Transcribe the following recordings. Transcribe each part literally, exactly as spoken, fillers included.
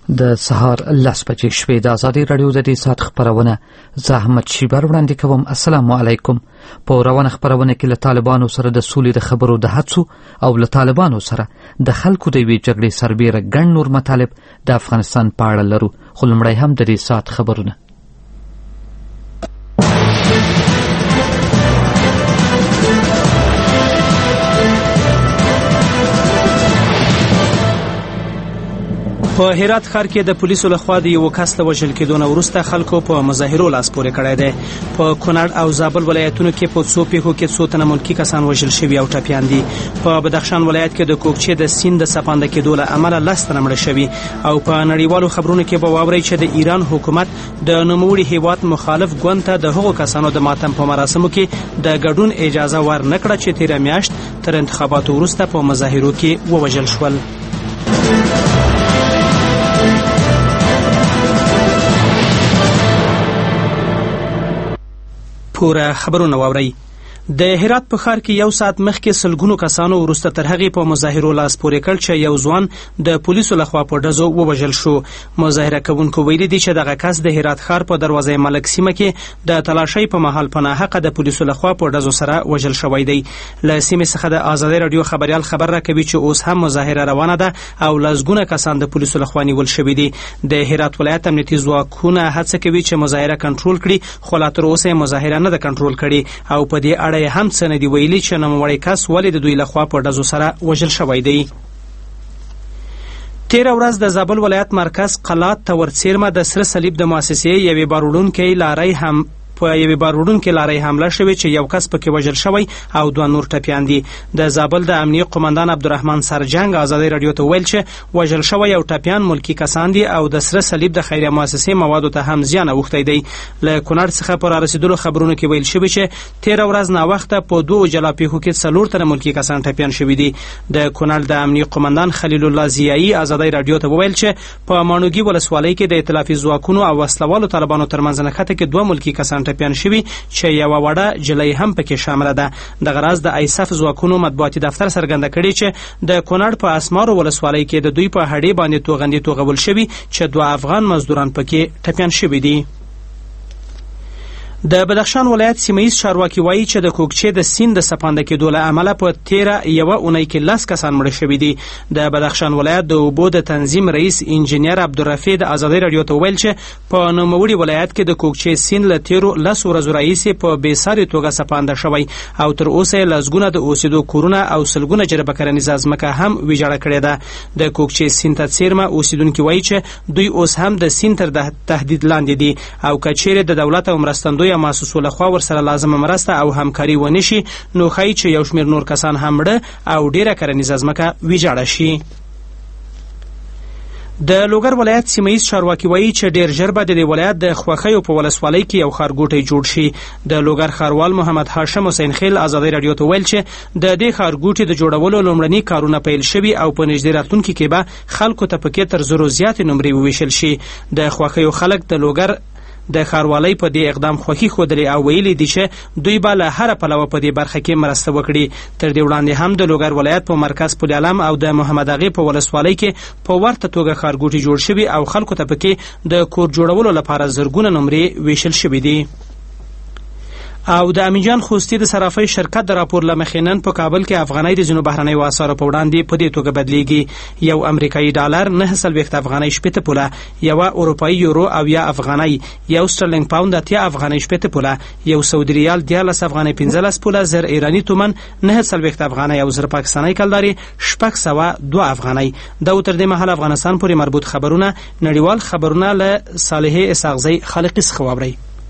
د سهار لس بجې شوې. د ازادي راډیو د دې ساعت خبرونه زه احمد شیبر وړاندې کوم. السلام علیکم. په روانه خبرونه کې له طالبانو سره د سولې د خبرو د هڅو او له طالبانو سره د خلکو د یوې جګړې سربیره ګڼ نور مطالب د افغانستان په اړه لرو. خو لومړی هم د دې ساعت خبرونه. په هرات ښار کې د پولیسو لخوا د یو کس د وژل کېدو نه وروسته خلکو په مظاهرو لاس پورې کړی دی. په کونړ او زابل ولایتونو کې په څو پیښو کې څو تنه ملکي کسان وژل شوي او ټپیان دي. په بدخشان ولایت کې د کوکچې د سیند د سپانده کېدو له امله لس تنه مړه شوي. او په نړیوالو خبرونو کې به واورئ چې د ایران حکومت د نوموړي هیواد مخالف ګوند ته د هغو کسانو د ماتم په مراسمو کې د ګډون اجازه ورنکړه چې تېره میاشت تر انتخاباتو وروسته په مظاهرو کې ووژل شول. پوره خبرونه واورئ. د هرات په ښار کې یو ساعت مخکې سلګونو کسانو وروسته تر هغې په مظاهرو لاس پورې کړ چې یو ځوان د پولیسو لخوا په ډزو ووژل شو. مظاهره کوونکو ویلي دي چې دغه کس د هرات ښار په دروازه ملک سیمه کې د تلاشۍ په مهال په ناحقه د پولیسو لخوا په ډزو سره وژل شوی دی. له سیمې څخه د ازادي راډیو خبریال خبر راکوي چې اوس هم مظاهره روانه ده او لسګونه کسان د پولیسو لخوا نیول شوي دي. د هرات ولایت امنیتي ځواکونه هڅه کوي چې مظاهره کنټرول کړي، خو لا تر اوسه مظاهره نه ده کنټرول کړې او په دې اړه هم څه نه دي ویلي چې نوموړی کس ولې د دوی لخوا په ډزو سره وژل شوی دی. تېره ورځ د زابل ولایت مرکز قلات ته ورڅیرمه د سره صلیب د مؤسسې یوې باروړونکې لارۍ هم په یوې باروړونکې لارۍ حمله شوې چې یو کس پکې وژل شوی او دوه نور ټپیان دي. د زابل د امنیه قمندان عبدالرحمن سرجنګ ازادي راډیو ته ویل چې وژل شوی او ټپیان ملکي کسان دي او د سره صلیب د خیریه مؤسسې موادو ته هم زیان اوښتی دی. له کونړ څخه په رارسېدلو خبرونو کې ویل شوي چې تېره ورځ ناوخته په دوو جلا پیښو کې څلور تنه ملکي کسان ټپیان شوي دي. د کونړ د امنیه قمندان خلیل الله ضیایی ازادي راډیو ته وویل چې په ماڼوګي ولسوالۍ کې د ائتلافي ځواکونو او وسلوالو طالبانو ترمنځ نښته کې دوه ملکي کسان ټپیان شوي چې یوه وړه جلۍ هم پکې شامله ده. دغه راز د ایسف ځواکونو مطبوعاتي دفتر څرګنده کړې چې د کونړ په اسمارو ولسوالۍ کې د دوی په هډې باندې توغندي توغول شوي چې دوه افغان مزدوران پکې ټپیان شوي دي. د بدخشان ولایت سیمهیز چارواکي وایي چې د کوکچې د سیند د سپانده کېدو له امله په تېره یوه اونۍ کې لس کسان مړه شوي دي. د بدخشان ولایت د اوبو د تنظیم رئیس انجینیر عبدالرفیع د ازادي راډیو ته ویل چې په نوموړي ولایت کې د کوکچې سیند له تېرو لسو ورځو راهیسې په بېسارې توګه سپانده شوی او تر اوسه یې لسګونه د اوسېدو کورونه او سلګونه جربه کرنیزه ځمکه هم ویجاړه کړې ده. د کوکچې سیند ته څیرمه اوسېدونکي وایي چې دوی اوس هم د سیند تر تهدید لاندې دي او که چیرې د دولت او مرستندویه مؤسسو لخوا ورسره لازمه مرسته او همکاري ونه شي نو ښایي چې یو شمېر نور کسان هم مړه او ډېره کرنیزه ځمکه ویجاړه شي. د لوګر ولایت سیمهیز چارواکي وایي چې ډېر ژر به د دې ولایت د خوښیو په ولسوالۍ کې یو ښارګوټی جوړ شي. د لوګر ښاروال محمد هاشم حسین خیل ازادي راډیو ته ویل چې د دې ښارګوټي د جوړولو لومړني کارونه پیل شوي او په نږدې راتلونکي کې به خلکو ته پکې تر زرو زیاتې نمرې وویشل شي. د خوښیو خلک د لوګر د ښاروالۍ په دې اقدام خوښي ښودلې او ویلي دي چې دوی به له هره پلوه په دې برخه کې مرسته وکړي. تر دې وړاندې هم د لوګر ولایت په مرکز پل علم او د محمد اغې په ولسوالۍ کې په ورته توګه ښارګوټي جوړ شوي او خلکو ته پکې د کور جوړولو لپاره زرګونه نمرې ویشل شوي دي. او د امین جان خوستی د صرافۍ شرکت د راپور له مخې نن په کابل کې افغانۍ د ځینو بهرنیو اسعارو په وړاندې په دې توګه بدلیږي. یو امریکایي ډالر نهه څلوېښت افغانۍ شپېته پوله، یوه اروپایي یورو اویا افغانۍ، یو سټرلینګ پاوند اتیا افغانۍ شپېته پوله، یو سعودي ریال دیارلس افغانۍ پنځلس پوله، زر ایراني تومن نهه څلوېښت افغانۍ او زر پاکستاني کلدارې شپږ سوه دوه افغانۍ. دا و تر دې مهاله افغانستان پورې مربوط خبرونه. نړیوال خبرونه له صالحې اسحاقزۍ خالقي څخه واورئ.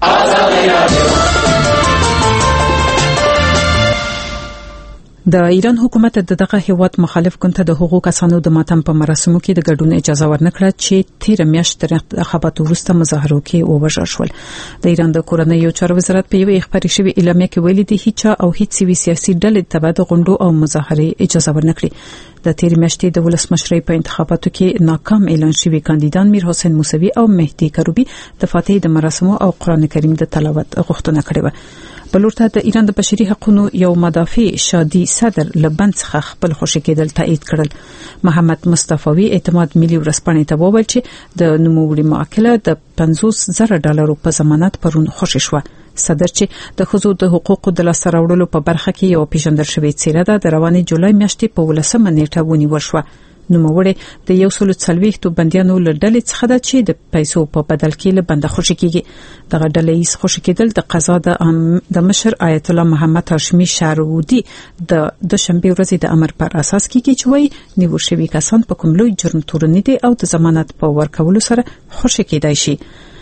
د ایران حکومت د دغه هیواد مخالف ګوند ته د حقوقو کسانو د ماتم په مراسمو کې د ګډون اجازه ورنکړه چې تیر میاشت تر انتخاباتو وروسته مظاهرو کې ووژل شول. د ایران د کورنیو چارو وزارت په یوه خبري شوی اعلامیه کې ویلي دی هیڅ او هیڅ سیاسي ډلې ته د غونډو او مظاهرې اجازه ورنکړي. د تیر میاشتې د ولسمشرۍ په انتخاباتو کې ناکام اعلان شوي کاندیدان میر حسین موسوي او مهدي کروبي د فاتحې د مراسمو او قران کریم د تلاوت غوښتنه کړې و. بلورته د ایران د بشري حقوقو یو مدافع شادي صدر لبند څخه خپل خوشی کېدل تایید کړل. محمد مصطفی اعتماد ملي ورسپانې ته وویل چې د نوموړي معامله د پنځوس زره ډالرو په ضمانت پرون خوشی شو. صدر چې د ښځو د حقوقو د لاسته راوړلو په برخه کې یو پیژندل شوی څیره ده، د روانې جولای میاشتې په ولسمه نیټه ونیول شو. نوموړی د یو سل څلوېښت بندیانو له ډلې څخه ده چې د پیسو په بدل کې له بنده خوشی کیږي. دغه ډلې یې خوشی کېدل د قضا د د مشر آیت الله محمد هاشمي شارودي د د شنبه ورځې د امر پر اساس کیږي چې وایي نیول شوی کسان په کوم لوی جرم تورن دي او د ضمانت په ورکولو سره خوشی کېدای شي.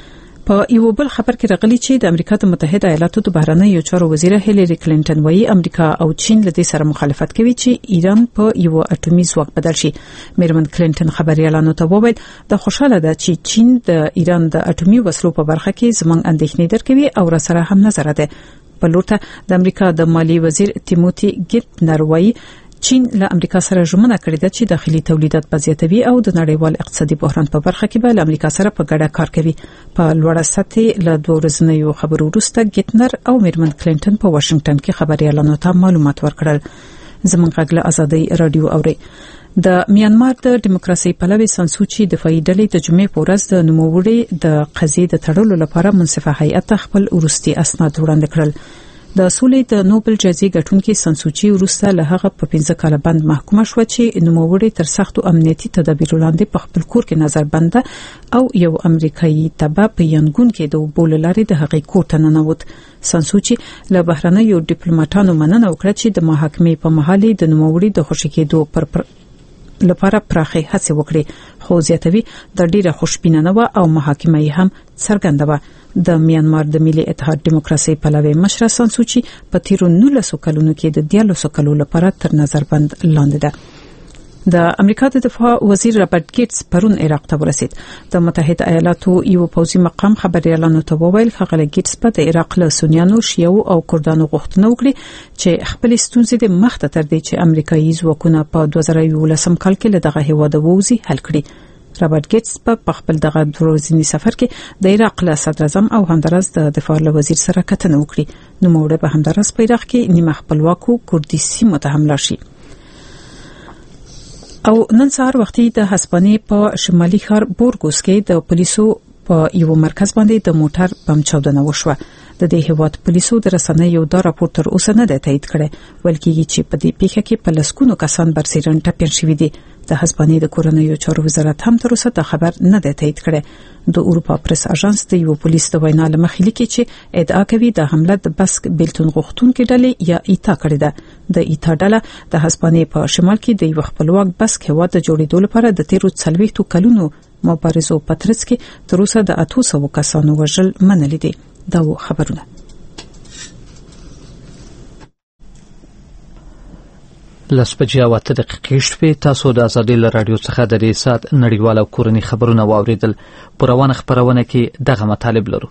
په یو بل خبر کې راغلی چې د امریکا د متحده ایالاتو د بهرنیو چارو وزیره هیلری کلینټن وایي امریکا او چین له دې سره مخالفت کوي چې ایران په یو اټومي ځواک بدل شي. میرمن کلینټن خبريالانو ته وویل د خوشاله ده چې چین د ایران د اټومي وسلو په برخه کې زموږ اندېښنې درکوي او را سره هم نظر ده. په لورته د امریکا د مالی وزیر تیموتی ګیټنر وایي چین له امریکا سره ژمنه کړې ده چې داخلي تولیدات به زیاتوي او د نړیوال اقتصادي بحران په برخه کې به له امریکا سره په ګډه کار کوي. په لوړه سطح له دوه ورځنیو خبرو وروسته ګیټنر او میرمن کلینټن په واشنگټن کې خبريالانو ته معلومات ورکړل. زموږ غږ له ازادي رادیو اوري. د میانمار د دیموکراسي پلوي سانسوچي دفاعي ډلې د جمعې په ورځ د نوموړي د قضیې د تړلو لپاره منصفه هیئت خپل وروستي اسناد وړاندې کړل. د سولې د نوبل جایزې ګټونکي سانسوچي وروسته له هغه په پنځه کاله بند محکومه شو چې نوموړي تر سختو امنیتي تدابیرو لاندې په خپل کور کې نظر بنده او یو امریکایي تبع په ینګون کې د وبول لارې د هغې کور ته ننوت. سانسوچي له بهرنیو ډیپلوماټانو مننه وکړه چې د محاکمې په مهال د نوموړي د خوشی کېدو پر, پر لپاره پراخه هڅه وکړي، خو زیاتوي د ډیره خوشبینه نه و او محاکمه یې هم څرګنده و. د میانمار د ملي اتحاد دیموکراسي پلوي مشر سانسوچي په تیرو نولسو کلونو کې د دیالوسو کلو لپاره تر نظر بند لاندې ده. د امریکا د دفاع وزیر رابرټ ګیټس پرون عراق ته ورسید. د متحده ایالاتو یو پوځي مقام خبريالانو ته وویل هغه ګیټس په د عراق له سنیانو، شیعو او کردانو غوښتنه وکړي چې خپل ستونزې د مخ ته تر دې چې امریکایي ځواکونه په دوه زره یولسم کال کې له دغه هیواده ووزي حل کړي. رابرټ ګیټس په خپل دغه ورځنی سفر کې د عراق له صدر اعظم او همدارس د دفاع وزیر سره کتنه وکړي. نو موږ به همدارس په عراق کې نیمه خپلواکو کوردي سیمو ته حمله شي. او نن سهار وختي د هسپانیې په شمالي ښار بورګوس کې د پولیسو په یو مرکز باندې د موټر بم چاودنه وشوه. د دې هیواد پولیسو د رسنیو دا راپور تر اوسه نه دی تایید کړی، ولکه چې په دې پیښه کې په لسګونو کسان برسېرن ټپيان شوي دي. د هسپانیې د کورنیو چارو وزارت هم تر اوسه د خبر نه دی تایید کړی. د اروپا پریس اژانس د یو پولیس د وینا لمخې لیکي چې ادعا کوي د حمله د بسک بیلتون غوښتونکو ډلې یا ایتا کړې ده. د ایتا ډله د هسپانیې په شمال کې د یو خپلواک بسک هیواد د جوړېدو لپاره د تیرو څلوېښتو کلونو مبارزو په ترڅ کې تر اوسه د اته سوه کسانو وژل منلي دي. دا خبرونه لس بجې او اته دقیقې شوې. تاسو د ازادي رادیو څخه د دې ساعت نړیوال او کورني خبرونه واوریدل. په روانه خبرونه کې دغه مطالب لرو.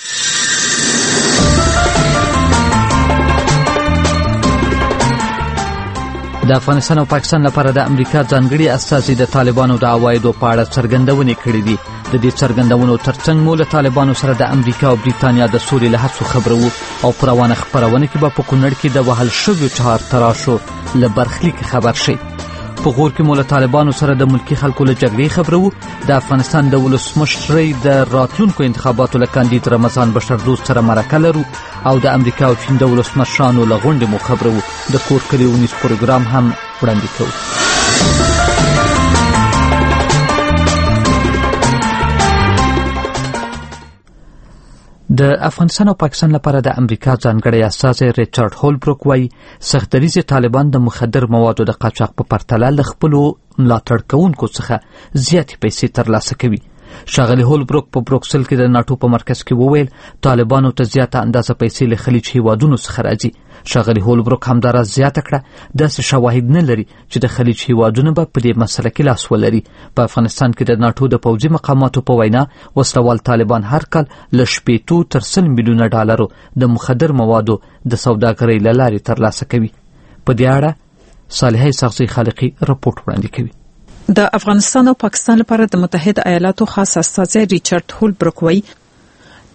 د افغانستان او پاکستان لپاره د امریکا ځانګړي استازي د طالبانو د عوایدو په اړه څرګندونې کړې دي. د دې څرګندونو ترڅنګ مو له طالبانو سره د امریکا او بریتانیا د سولې له هڅو خبرو او پر روانه خبرونه کې به په کونړ کې د وهل شویو چهار تراشو له برخلیک خبر شي. په غور کې مو له طالبانو سره د ملکی خلکو له جګړې خبرو، د افغانستان د ولسمشرۍ د راتلونکو انتخاباتو له کاندید رمضان بشردوست سره مرکه لرو او د امریکا او چین د ولسمشرانو له غونډې مو خبرو. د کور کلي ونیس پروګرام هم وړاندې کوو. د افغانستان او پاکستان لپاره د امریکا ځانګړی استازی ریچارډ هولبروک وايي سختدریز طالبان د مخدر موادو د قاچاق په پرتله له خپلو ملاتړ کوونکو څخه زیاتې پیسې ترلاسه کوي. ښاغلي هولبروک په بروکسل کې د ناټو په مرکز کې وویل طالبانو ته زیاته اندازه پیسې له خلیج هیوادونو څخه راځي. ښاغلي هولبروک همداراز زیاته کړه داسې شواهد نه لري چې د خلیج هیوادونو به په دې مسله کې لاس ولري. په افغانستان کې د ناټو د پوځي مقاماتو په وینا وسلوال طالبان هر کال له شپېتو تر سل میلیونه ډالرو د مخدر موادو د سوداګرۍ له لارې ترلاسه کوي. په دې اړه صالحه سغزي خالقي رپورټ وړاندې کوي. د افغانستان او پاکستان لپاره د متحده ایالاتو خاص استازی ریچارډ هولبروک وايي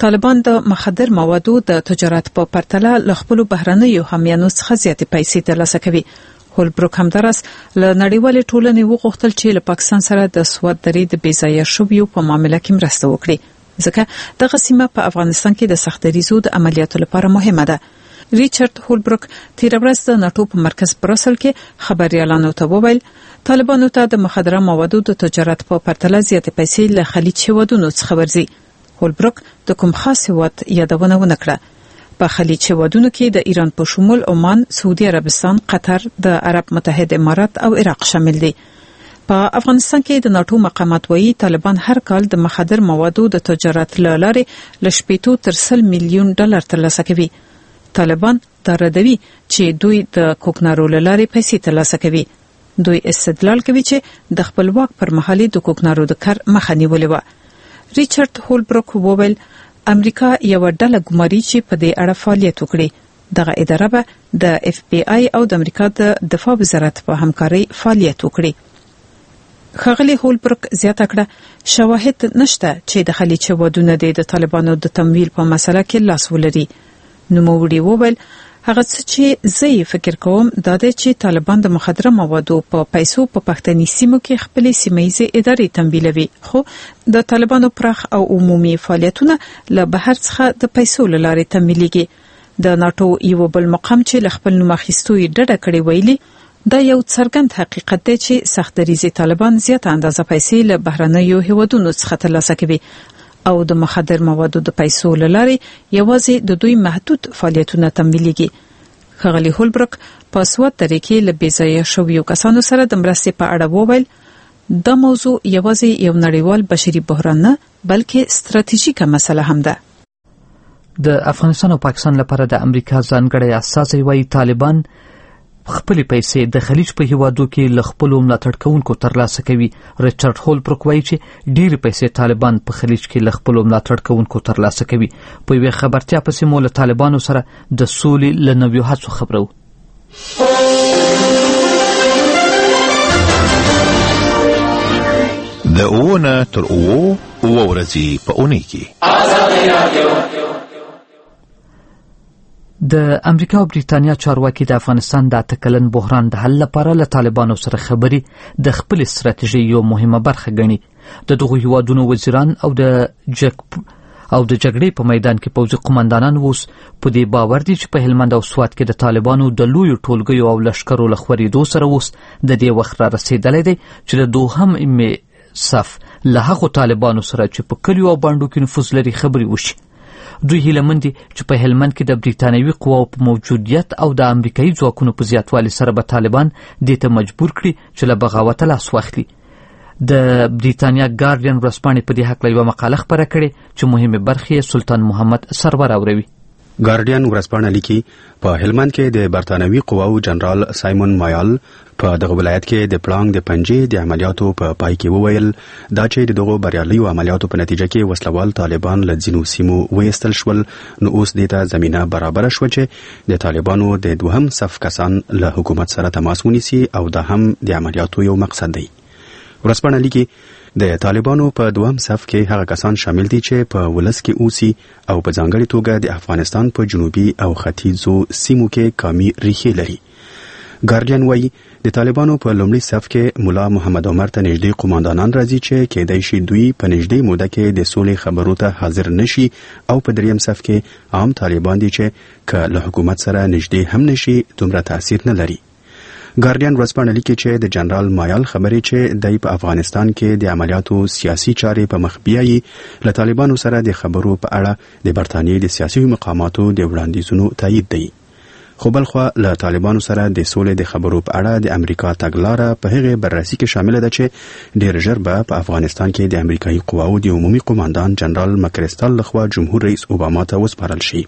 طالبان د مخدر موادو د تجارت په پرتله له خپلو بهرنیو حامیانو څخه زیاتې پیسې ترلاسه کوي. هولبروک همدارس له نړیوالې ټولنې وغوښتل چې له پاکستان سره د سواد درې د بېځایه شویو په معامله کې مرسته وکړي، ځکه دغه سیمه په افغانستان کې د سختدریزو د عملیاتو لپاره مهمه ده. ریچارډ هولبروک تیر ورځ د ناتو په مرکز برسل کې خبريالانو ته وویل طالبانو ته د مخدره موادو د تجارت په پرتله زیاتې پیسې له خلیج هیوادونو څخه ورځي. هولبروک د کوم خاص هیواد یادونه ونه کړه. په خلیج هیوادونو کې د ایران په شمول عمان، سعودي عربستان، قطر، د عرب متحده امارات او عراق شامل دي. په افغانستان کې د ناتو مقامات وایي طالبان هر کال د مخدر موادو د تجارت له لارې له شپېتو تر سل میلیون ډالر ترلاسه کوي. طالبان دا ردوي چې دوی د کوکنارو له لارې پیسې ترلاسه کوي. دوی استدلال کوي چې د خپل واک پر مهال د کوکنارو د کار مخه نیولې و. ریچارډ هولبروک وویل امریکا یو ډله ګماري چې په دې اړه فعالیت وکړي. دغه اداره به د اف بی آی او د امریکا د دفاع وزارت په همکارۍ فعالیت وکړي. خغلی هولبروک زیاته کړه شواهد نشته چې د خلیج هیوادونو د طالبانو د تمویل په مسله کې لاس ولري. نوموړي وویل هغه څه چې زه فکر کوم دا دی چې طالبان د مخدره موادو په پیسو په پښتني سیمو کې خپل سیمایي ادارې تمویلوي، خو د طالبانو پراخ او عمومي فعالیتونه له بهر څخه د پیسو لارې تمویلېږي. د ناتو یو بل مقام چې ل خپل نوم اخیستوي ډډه کړې ویلي دا یو څرګند حقیقت دی چې سختدریزي طالبان زیاته اندازه پیسې له بهرنیو هیوادونو څخه ترلاسه کوي او د مخدر موادو د پیسو لارې یوازې د دوی محدود فعالیتونه تمویلېږي. خغلی هولبروک په سواد درې کې له بېځایه شویو کسانو سره د مرستې په اړه وویل دا موضوع یوازې یو نړیوال بشري بحران نه بلکې ستراتیژیکه مسله هم ده. د افغانستان او پاکستان لپاره د امریکا ځانګړی استازی وايي طالبان خپل پیسې د خلیج په هیوادو کې له خپل ملاتړ کوونکو ترلاسه کوي. ریچارډ هولبروک وايي چې ډېر پیسې طالبان په خلیج کې له خپل ملاتړ کوونکو ترلاسه کوي. په یوه خبرتیا پسې مو له طالبانو سره د سولې له نویو هڅو خبرو. د اوونه تر اوو اوه ورځې په اونۍ کې د امریکا او بریتانیا چارواکي د افغانستان د اته کلن بحران د حل لپاره له طالبانو سره خبرې د خپل استراتیژۍ یو مهمه برخه ګڼي. د دغو هیوادونو وزیران او د جګ او د جګړې په میدان کې پوځي قومندانان اوس په دې باور دي چې په هلمند او سوات کې د طالبانو د لویو ټولګیو او لشکرو له خورېدو سره اوس د دې وخت را رسېدلی دی چې د دوهم صف له هغو طالبانو سره چې په کلیو او بانډو کې نفوذ لري خبرې وشي. دوی هیله مند دي چې په هلمند کې د بریتانوي قواو په موجودیت او د امریکایي ځواکونو په زیاتوالي سره به طالبان دې ته مجبور کړي چې له بغاوته لاس واخلي. د بریتانیا ګارډین ورځپاڼې په دې هکله یوه مقاله خپره کړې چې مهمې برخې سلطان محمد سرور اوروي. ګارډین ورځپاڼه لیکي په هلمند کې د برتانوي قواو جنرال سایمون مایال په دغه ولایت کې د پلانګ د پنجې د عملیاتو په پای کې وویل دا چې د دغو بریالیو عملیاتو په نتیجه کې وسلوال طالبان له ځینو سیمو وایستل شول، نو اوس دې ته زمینه برابره شوه چې د طالبانو د دوهم صف کسان له حکومت سره تماس ونیسي او دا هم د عملیاتو یو مقصد دی. ورځپاڼه لیکي د طالبانو په دوهم صف کې هغه کسان شامل دي چې په ولس کې اوسي او په ځانګړي توګه د افغانستان په جنوبي او ختیځو سیمو کې قومي ریښې لري. ګارډین وايي د طالبانو په لومړي صف کې مولا محمد عمر ته نږدې قوماندانان راځي چې کېدای شي دوی په نږدې موده کې د سولې خبرو ته حاضر نشي، او په دریم صف کې عام طالبان دي چې که له حکومت سره نږدې هم نشي دومره تاثیر نه لري. ګارډین ورځپاڼه لیکي چې د جنرال مایال خبرې چې دای په افغانستان کې د عملیاتو سیاسي چارې په مخ بیایي له طالبانو سره د خبرو په اړه د برتانیې د سیاسي مقاماتو د وړاندیزونو تایید دی. خو بلخوا له طالبانو سره د سولې د خبرو په اړه د امریکا تګلاره په هغه بررسي کې شامل ده چې ډېر ژر به په افغانستان کې د امریکایي قواو د عمومي قوماندان جنرال مکریستل لخوا جمهور رئیس اوباما ته وسپارل شي.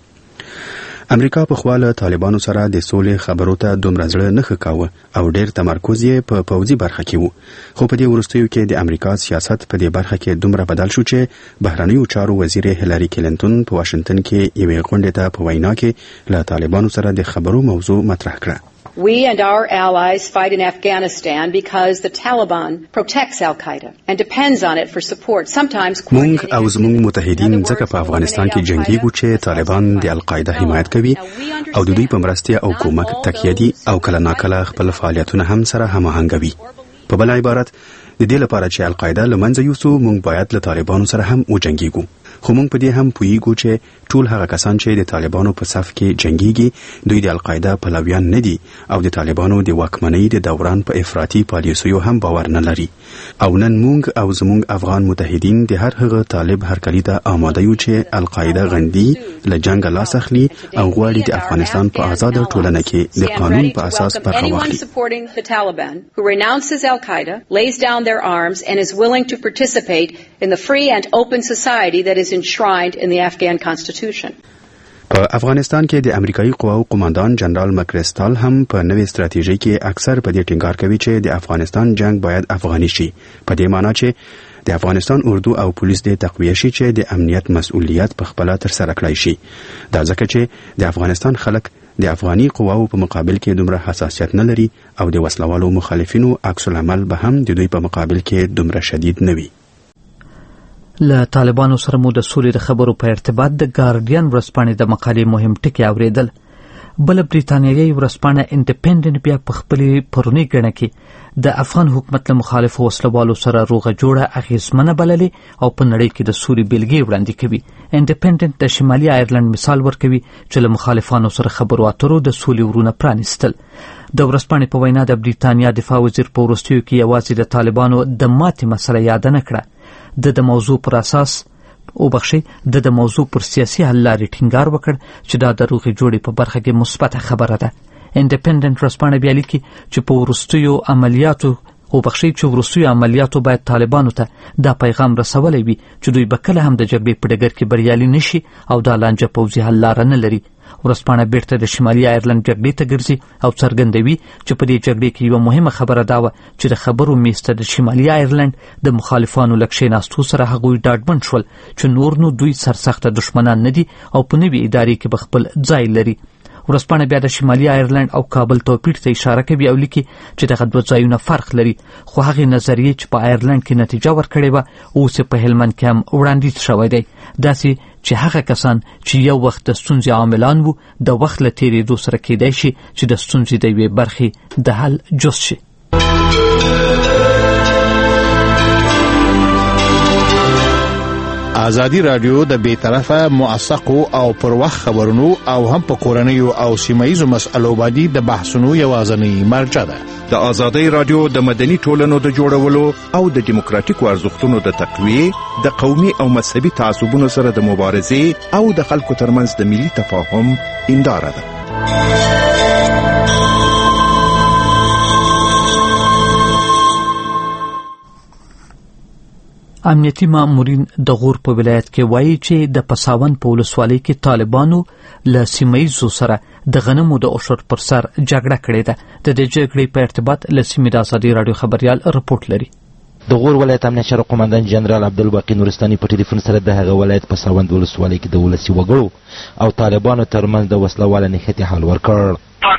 امریکا په خواله طالبانو سره د سولې خبرو ته دومره زړه نه ښه کاوه او ډېر تمرکز یې په پوځي برخه کې و، خو په دې وروستیو کې د امریکا سیاست په دې برخه کې دومره بدل شو چې بهرنیو چارو وزیر هیلاري کلینټون په واشنگټن کې یوې غونډې ته په وینا کې له طالبانو سره د خبرو موضوع مطرح کړه. We and our allies fight in Afghanistan because the Taliban protects Al-Qaeda and depends on it for support. Sometimes مونږ او زموږ متحدین ځکه په افغانستان کې جنگیږو چې طالبان د القاعده حمایت کوي او د دوی په مرسته او کومک تکیه دي او کله ناکله خپل فعالیتونه هم سره هماهنګوي. په بل عبارت د دې لپاره چې القاعده لمنځه یوسو مونږ باید له طالبانو سره هم وجنګیږو. خو مونږ په دې هم پوهیږو چې ټول هغه کسان چې د طالبانو په صف کې جنگيږي دوی د القاعده پلویان نه دي او د طالبانو د واکمنۍ د دوران په افراطي پالیسیو هم باور نه لري. او نن مونږ او زموږ افغان متحدین د هر هغه طالب هرکلی ته آماده یو چې القاعده غندي له جنگ لاس اخلي او غواړي د افغانستان په آزاد ټولنه کې د قانون په اساس برخه واخلي. Supporting the Taliban who renounces Al-Qaeda, lays down their arms and is willing to participate in the free and open society that is enshrined in the Afghan constitution. په افغانستان کې د امریکایي قواو قوماندان جنرال مکریستال هم په نوې ستراتیژي کې اکثر په دې ټینګار کوي چې د افغانستان جنگ باید افغاني شي، په دې معنی چې د افغانستان اردو او پولیس د تقویه شي چې د امنیت مسؤلیت په خپل تر سره کړی شي. دا ځکه چې د افغانستان خلک د افغاني قواو په مقابل کې دومره حساسیت نه لري او د وسلوالو مخالفینو عکس العمل به هم د دوی په مقابل کې دومره شدید نه وي. له طالبانو سره مو د سولې د خبرو په ارتباط د ګارډین ورځپاڼې د مقالې مهم ټکي اوریدل. بل بریتانیایي ورځپاڼه انډیپندنت بیا په خپلې پرونی ګڼه کې د افغان حکومت له مخالفو وسلوالو سره روغه جوړه اغیزمنه بللې او په نړۍ کې د سولې بیلګې وړاندې کوي. انډیپندنت د شمالي آیرلند مثال ورکوي چې له مخالفانو سره خبرو اترو د سولې ورونه پرانیستل. د ورځپاڼې په وینا د بریتانیا دفاع وزیر په وروستیو کې یوازې د طالبانو د ماتې مسله یاد نه کړه. د د موضوع پر اساس او بخشي د د موضوع پر سیاسي حل لارې ټینګار وکړ چې دا د روغې جوړې په برخه کې مثبته خبره ده. انډیپندنت ورځپاڼه بیا لیکي چې په وروستیو عملیاتو او بخشي چې وروستیو عملیاتو باید طالبانو ته دا پیغام رسولی وي چې دوی به کله هم د جګړې په ډګر کې بریالي نشي او دا لانجه پوځي حل لاره نه لري. ورځپاڼه بیرته د شمالي آیرلند جګړې ته ګرځي او څرګندوي چې په دې جګړې کې یوه مهمه خبره دا وه چې د خبرو میز ته د شمالي آیرلند د مخالفانو له کښېناستو سره هغوی ډاډمن شول چې نور نو دوی سرسخته دښمنان نه دي او په نوي ادارې کې به خپل ځای لري. ورځپاڼه بیا د شمالي آیرلند او کابل توپیر ته اشاره کوي او لیکي چې دغه دوه ځایونه فرق لري، خو هغې نظریې چې په آیرلند کې نتیجه ورکړې وه اوس په هلمند کې هم وړاندیز شوی دی. داسې چې هغه کسان چې یو وخت د ستونزې عاملان وو د وخت له تېرېدو سره کېدای شي چې د ستونزې د یوې برخې د حل جز شي. ازادي رادیو د بې طرفه موثقو او پر وخت خبرونو او هم په کورنیو او سیمایي مسألو باندې د بحثونو یوازینی مرجع ده. د ازادي رادیو د مدني ټولنو د جوړولو او د دیموکراتیکو ارزښتونو د تقویه، د قومي او مذهبي تعصبونو سره د مبارزې او د خلکو ترمنځ د ملي تفاهم هنداره ده. امنیتي مامورین د غور په ولایت کې وایي چې د پساون په ولسوالۍ کې طالبانو له سیمه‌ییزو سره د غنمو د عشر پر سر جګړه کړې ده. د دې جګړې په ارتباط له سیمې د ازادي راډیو خبریال رپورټ لري. د غور ولایت امنیت شورا قوماندان جنرال عبدالباقي نورستاني په ټلیفون سره د هغه ولایت په ساوند ولسوالۍ کې د ولسي وګړو او طالبانو ترمنځ د وسلواله نښتې حل ورکړ.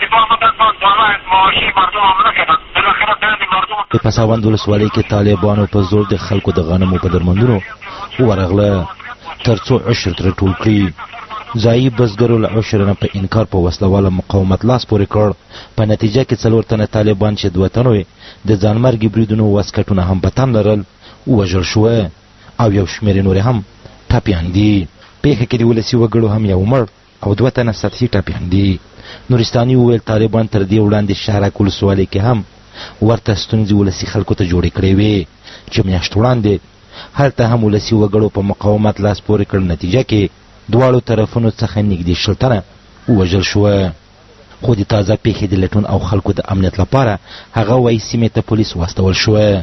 په پساوند ولسوالۍ کې طالبانو په زور د خلکو د غنمو په درمندونو ورغله ترڅو عشر تر ټول کړي. ځایي بزګرو له عشر نه په انکار په وسلواله مقاومت لاس پورې کړ. په نتیجه کې څلور تنه طالبان چې دوه تنو د ځانمرګي بریدونو واسکټونه هم په تن لرل ووژل شوه او یو شمېر نور هم ټپیان دي. پیښه کې د ولسي وګړو هم یو مړ او دوه تنه سطحي ټپیان دي. نورستاني وویل طالبان تر دې وړاندې شهرک ولسوالۍ کې هم ورته ستونزې ولسي خلکو ته جوړې کړې وې چې میاشت وړاندې هلته هم ولسي وګړو په مقاومت لاس پورې کړ. نتیجه کې دواړو طرفونو څخه نږدې شل تنه ووژل شوه. خو د تازه پیښې د لټون او خلکو د امنیت لپاره هغه وایي سیمې ته پولیس واستول شوه.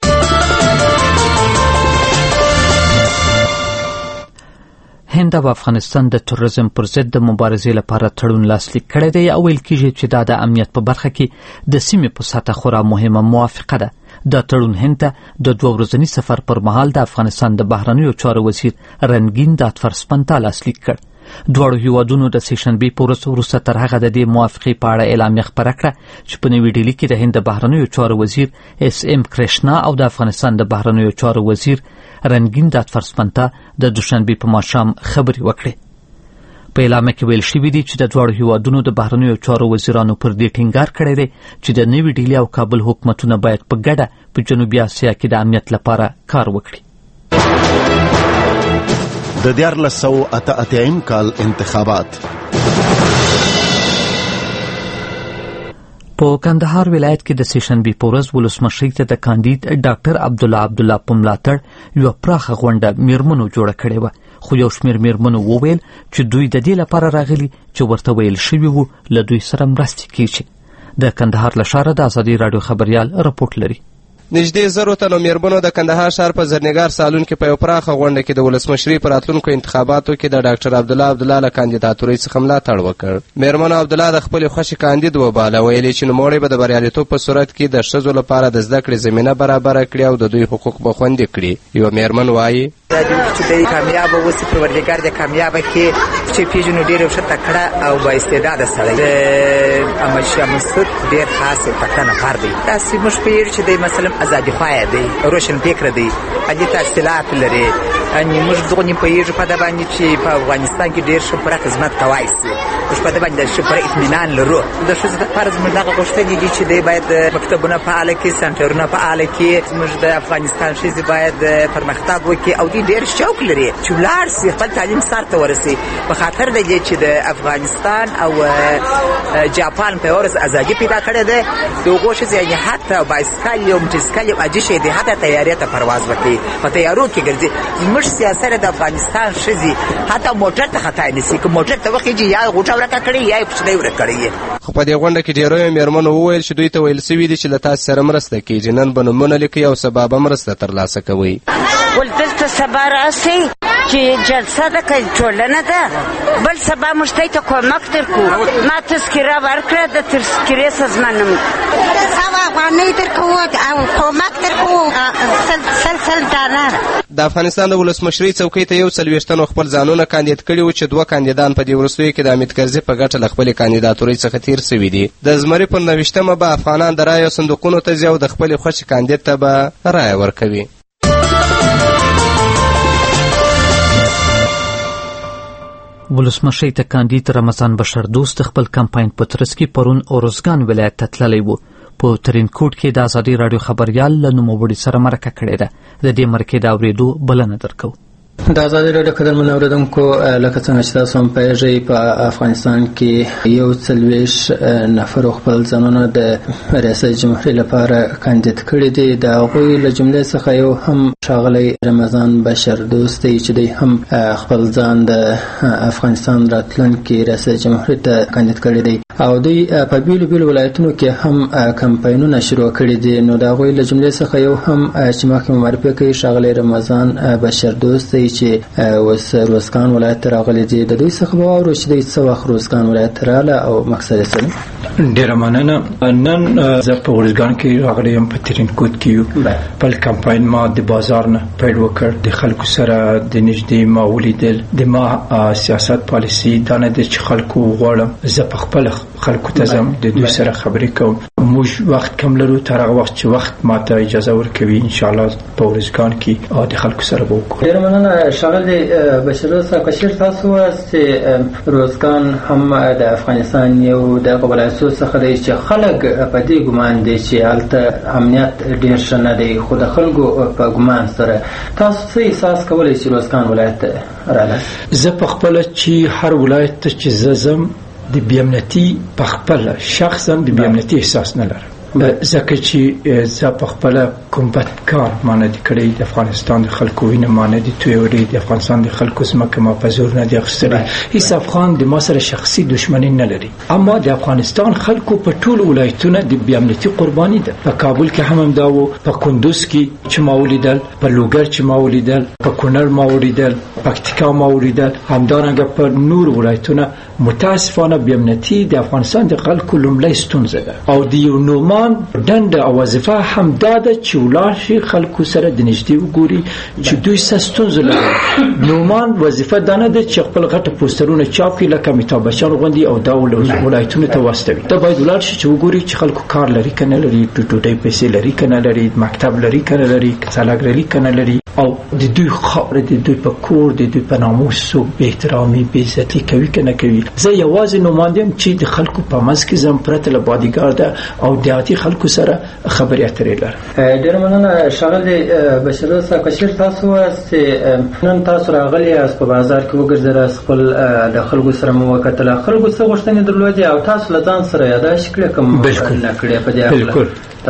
هند او افغانستان د تروریزم پر ضد د مبارزې لپاره تړون لاسلیک کړی دی او ویل کېږي چې دا د امنیت په برخه کې د سیمې په سطحه خورا مهمه موافقه ده. دا تړون هند ته د دوه ورځني سفر پر مهال د افغانستان د بهرنیو چارو وزیر رنګین داتفر سپنتا لاسلیک کړ. دواړو هیوادونو د سهشنبې په ورځ وروسته تر هغه د دې موافقې په اړه اعلامیه خپره کړه چې په نوې ډیلي کې د هند د بهرنیو چارو وزیر اس ام کرشنا او د افغانستان د بهرنیو چارو وزیر رنگین داتفرسپنتا د دوشنبې په ماښام خبرې وکړې. په اعلامیه کې ویل شوي دي چې د دواړو هیوادونو د بهرنیو چارو وزیرانو پر دې ټینګار کړی دی چې د نوې ډیلي او کابل حکومتونه باید په ګډه په جنوبي اسیا کې د امنیت لپاره کار وکړي. د دیارلس سوه اته اتیا کال انتخابات په کندهار ولایت کې د سهشنبې په ورځ ولسمشرۍ ته د کاندید ډاکټر عبدالله عبدالله په ملاتړ یوه پراخه غونډه میرمنو جوړه کړې وه، خو یو شمېر میرمنو وویل چې دوی د دې لپاره راغلي چې ورته ویل شوي وو له دوی سره مرستې کیږي. د کندهار له ښاره د ازادي راډیو خبریال رپورټ لري. نږدې زرو تنو میرمنو د کندهار ښار په زرنګار سالون کې په یو پراخه غونډه کې د ولسمشرۍ په راتلونکو انتخاباتو کې د ډاکټر عبدالله عبدالله له کاندیداتورۍ څخه ملاتړ وکړ. میرمنو عبدالله د خپلې خوښې کاندید وباله، ویلې چې نوموړی به د بریالیتوب په صورت کې د ښځو لپاره د زده کړې زمینه برابره کړي او د دوی حقوق به خوندي کړي. یوه میرمن وایي چې دی کامیابه اوسي، پروردګار دې کامیابه کړي، چې پیژنو ډېر یو ښه تکړه او با استعداده سړی د احمدشاه مسعود ډېر خاص تکړه نفر دی. داسې موږ پوهېږو چې دی مثلا ازادیخوایه دی، روشن فکره دی، عالي تحصیلات لري. اني موږ دغه نه پوهېږو په ده باندې چې په افغانستان کې ډېر ښه پوره خدمت کولی شي. موږ په ده باندې ښه پوره اطمینان لرو. د ښځو دپاره زموږ دغه غوښتنې دي چې دی باید مکتبونه فعاله کړي، سنټرونه فعاله کړي. زموږ د افغانستان ښځې باید پرمختګ وکړي او دوی ډېر شوق لري چې ولاړ شي، خپل تعلیم سر ته ورسي. په خاطر د دې چې د افغانستان او جاپان په ورځ ازادي پیدا کړې ده، د هغو ښځې یعنې حتی بایسکل یو موټرسایکل یو عادي شی دی، حتی طیارې ته پرواز وکړي، په طیارو کې ګرځي. زموږ سیاست د افغانستان ښځې حتی موټر ته خطا نیسي، که موټر ته وخېږي یا یې غوټه ورکه کړې یا یې کوچنی ورک کړی. خو په دې غونډه کې ډېرو میرمنو وویل چې دوی ته ویل سوي دي چې له تاسې سره مرسته کېږي، نن به نومونه لیکئ او سبا به مرسته ترلاسه کوئ. ول دلته سبا راسئ چې جلسه ده که ټولنه ده، بل سبا موږ ته کمک درکړو. ما تذکره ورکړه، د تذکرې سازمانم سوه افغانۍ درکوو او کمک درکوو سل سل ډالر. د افغانستان د ولسمشرۍ څوکۍ ته یو څلوېښتنو خپل ځانونه کاندید کړي وو چې دوه کاندیدان په دې وروستیو کې د حمید کرزي په ګټه له خپلې کاندیداتورۍ څخه تېر سوي دي. د زمري پر نوېشتمه به افغانان د رایو صندوقونو ته ځي او د خپلې خوښې کاندید ته به رایه ورکوي. ولسمشرۍ ته کاندید رمضان بشر دوست خپل کمپاین په ترڅ کې پرون اورزګان ولایت ته تللی و. په ترینکوټ کې د ازادي راډیو خبریال له نوموړي سره مرکه کړې ده. د دې مرکې د اورېدو بلنه درکو. د ازادي راډیو قدرمن اوریدونکو، لکه څنګه چې تاسو هم پوهیږئ، په افغانستان کې یو څلوېښت نفرو خپل ځانونه د ریاست جمهوریت لپاره کاندید کړي دي. د هغوی له جملې څخه یو هم ښاغلی رمضان بشر دوست دی چې دی هم خپل ځان د افغانستان راتلونکي ریاست جمهوریت ته کاندید کړي دی او دوی په بیلو بیلو ولایتونو کې هم کمپاینونه شروع کړي دي. نو د هغوی له جملې څخه یو هم چې مخکې معرفي کوي ښاغلی رمضان بشر دوست دی چې اوس روزګان ولایت ته راغلی دی. د دوی څخه به واورو چې دوی څه وخت روزګان ولایت ته راغله او مقصد یې څه دی. ډېره مننه. نن زه په روزګان کې راغلی یم، په ترینکوټ کې یو. خپل کمپاین ما د بازار نه پیل وکړ، د خلکو سره د نږدې ما ولیدل. د ما سیاست پالیسي دا نه ده چې خلکو غواړم زه په خپله خلکو ته ځم، د دوی سره خبرې کوم. موږ وخت کم لرو، تر هغه وخت چې وخت ماته اجازه ورکوي انشاءالله په روزګان کې د خلکو سره به وکړو. ډېره مننه ښاغلی بشر صاحب. که چېرته تاسو ووایاست چې روزګان هم د افغانستان یو دغه ولایتونو څخه دی چې خلک په دې ګمان دی چې هلته امنیت ډېر ښه نه دی، خو د خلکو په ګمان سره تاسو څه احساس کولی چې روزګان ولایت ته راغلاست؟ زه په خپله چې هر ولایت ته چې زه ځم د بې امنیتي په خپله شخصا د بې امنیتي احساس نه لرم، ځکه چې زه په خپله کوم بد کار ما نه دي کړی. د افغانستان د خلکو وینه ما نه دي تویوړې، د افغانستان د خلکو ځمکه ما په زور نه دي اخیستلې. هېڅ افغان د ما سره شخصي دښمني نه لري، اما د افغانستان خلکو په ټولو ولایتونه د بې امنیتي قرباني ده. په کابل کې هم همدا و، په کندوز کې چې ما ولیدل، په لوګر چې ما ولیدل، په کونړ ما ولیدل، پکتیکا ما ولیدل، همدارنګه په نور ولایتونه. متاسفانه بې امنیتي د افغانستان د خلکو لومړی ستونزه ده او د یو نوما نومان دنده او وظیفه هم داده چې ولاړ شي خلکو سره د نږدې وګوري چې دوی ستونزه لري. نومان وظیفه دانه ده چې خپل غټه پوسټرونه چاپ کړي لکه امیتاب بچن غوندي او دا ولایتونو ته واستوي. ته باید ولاړ شي چې وګوري چې خلکو کار لري کنه لري، ټوټې پیسې لري کنه لري، مکتب لري کنه لري، کڅالاګ لري کنه لري، او د دوی خاور د دوی په کور د دوی په ناموس سو به احترامي به عزتي کوي کنه کوي. زه یوازې نوماندم چې د خلکو په منځ کې زم پرته له بادیګارد او د عادي خلکو سره خبرې اترې لرم. ډېر مننه ښاغلی بشیر صاحب. کشیر تاسو واست نن تاسو راغلی یاست په بازار کې وګرځئ، خپل د خلکو سره مو وکتل، خلکو څه غوښتنې درلودې او تاسو له ځان سره یاداښت کړئ کوم نه کړی په دې اړه؟ بالکل.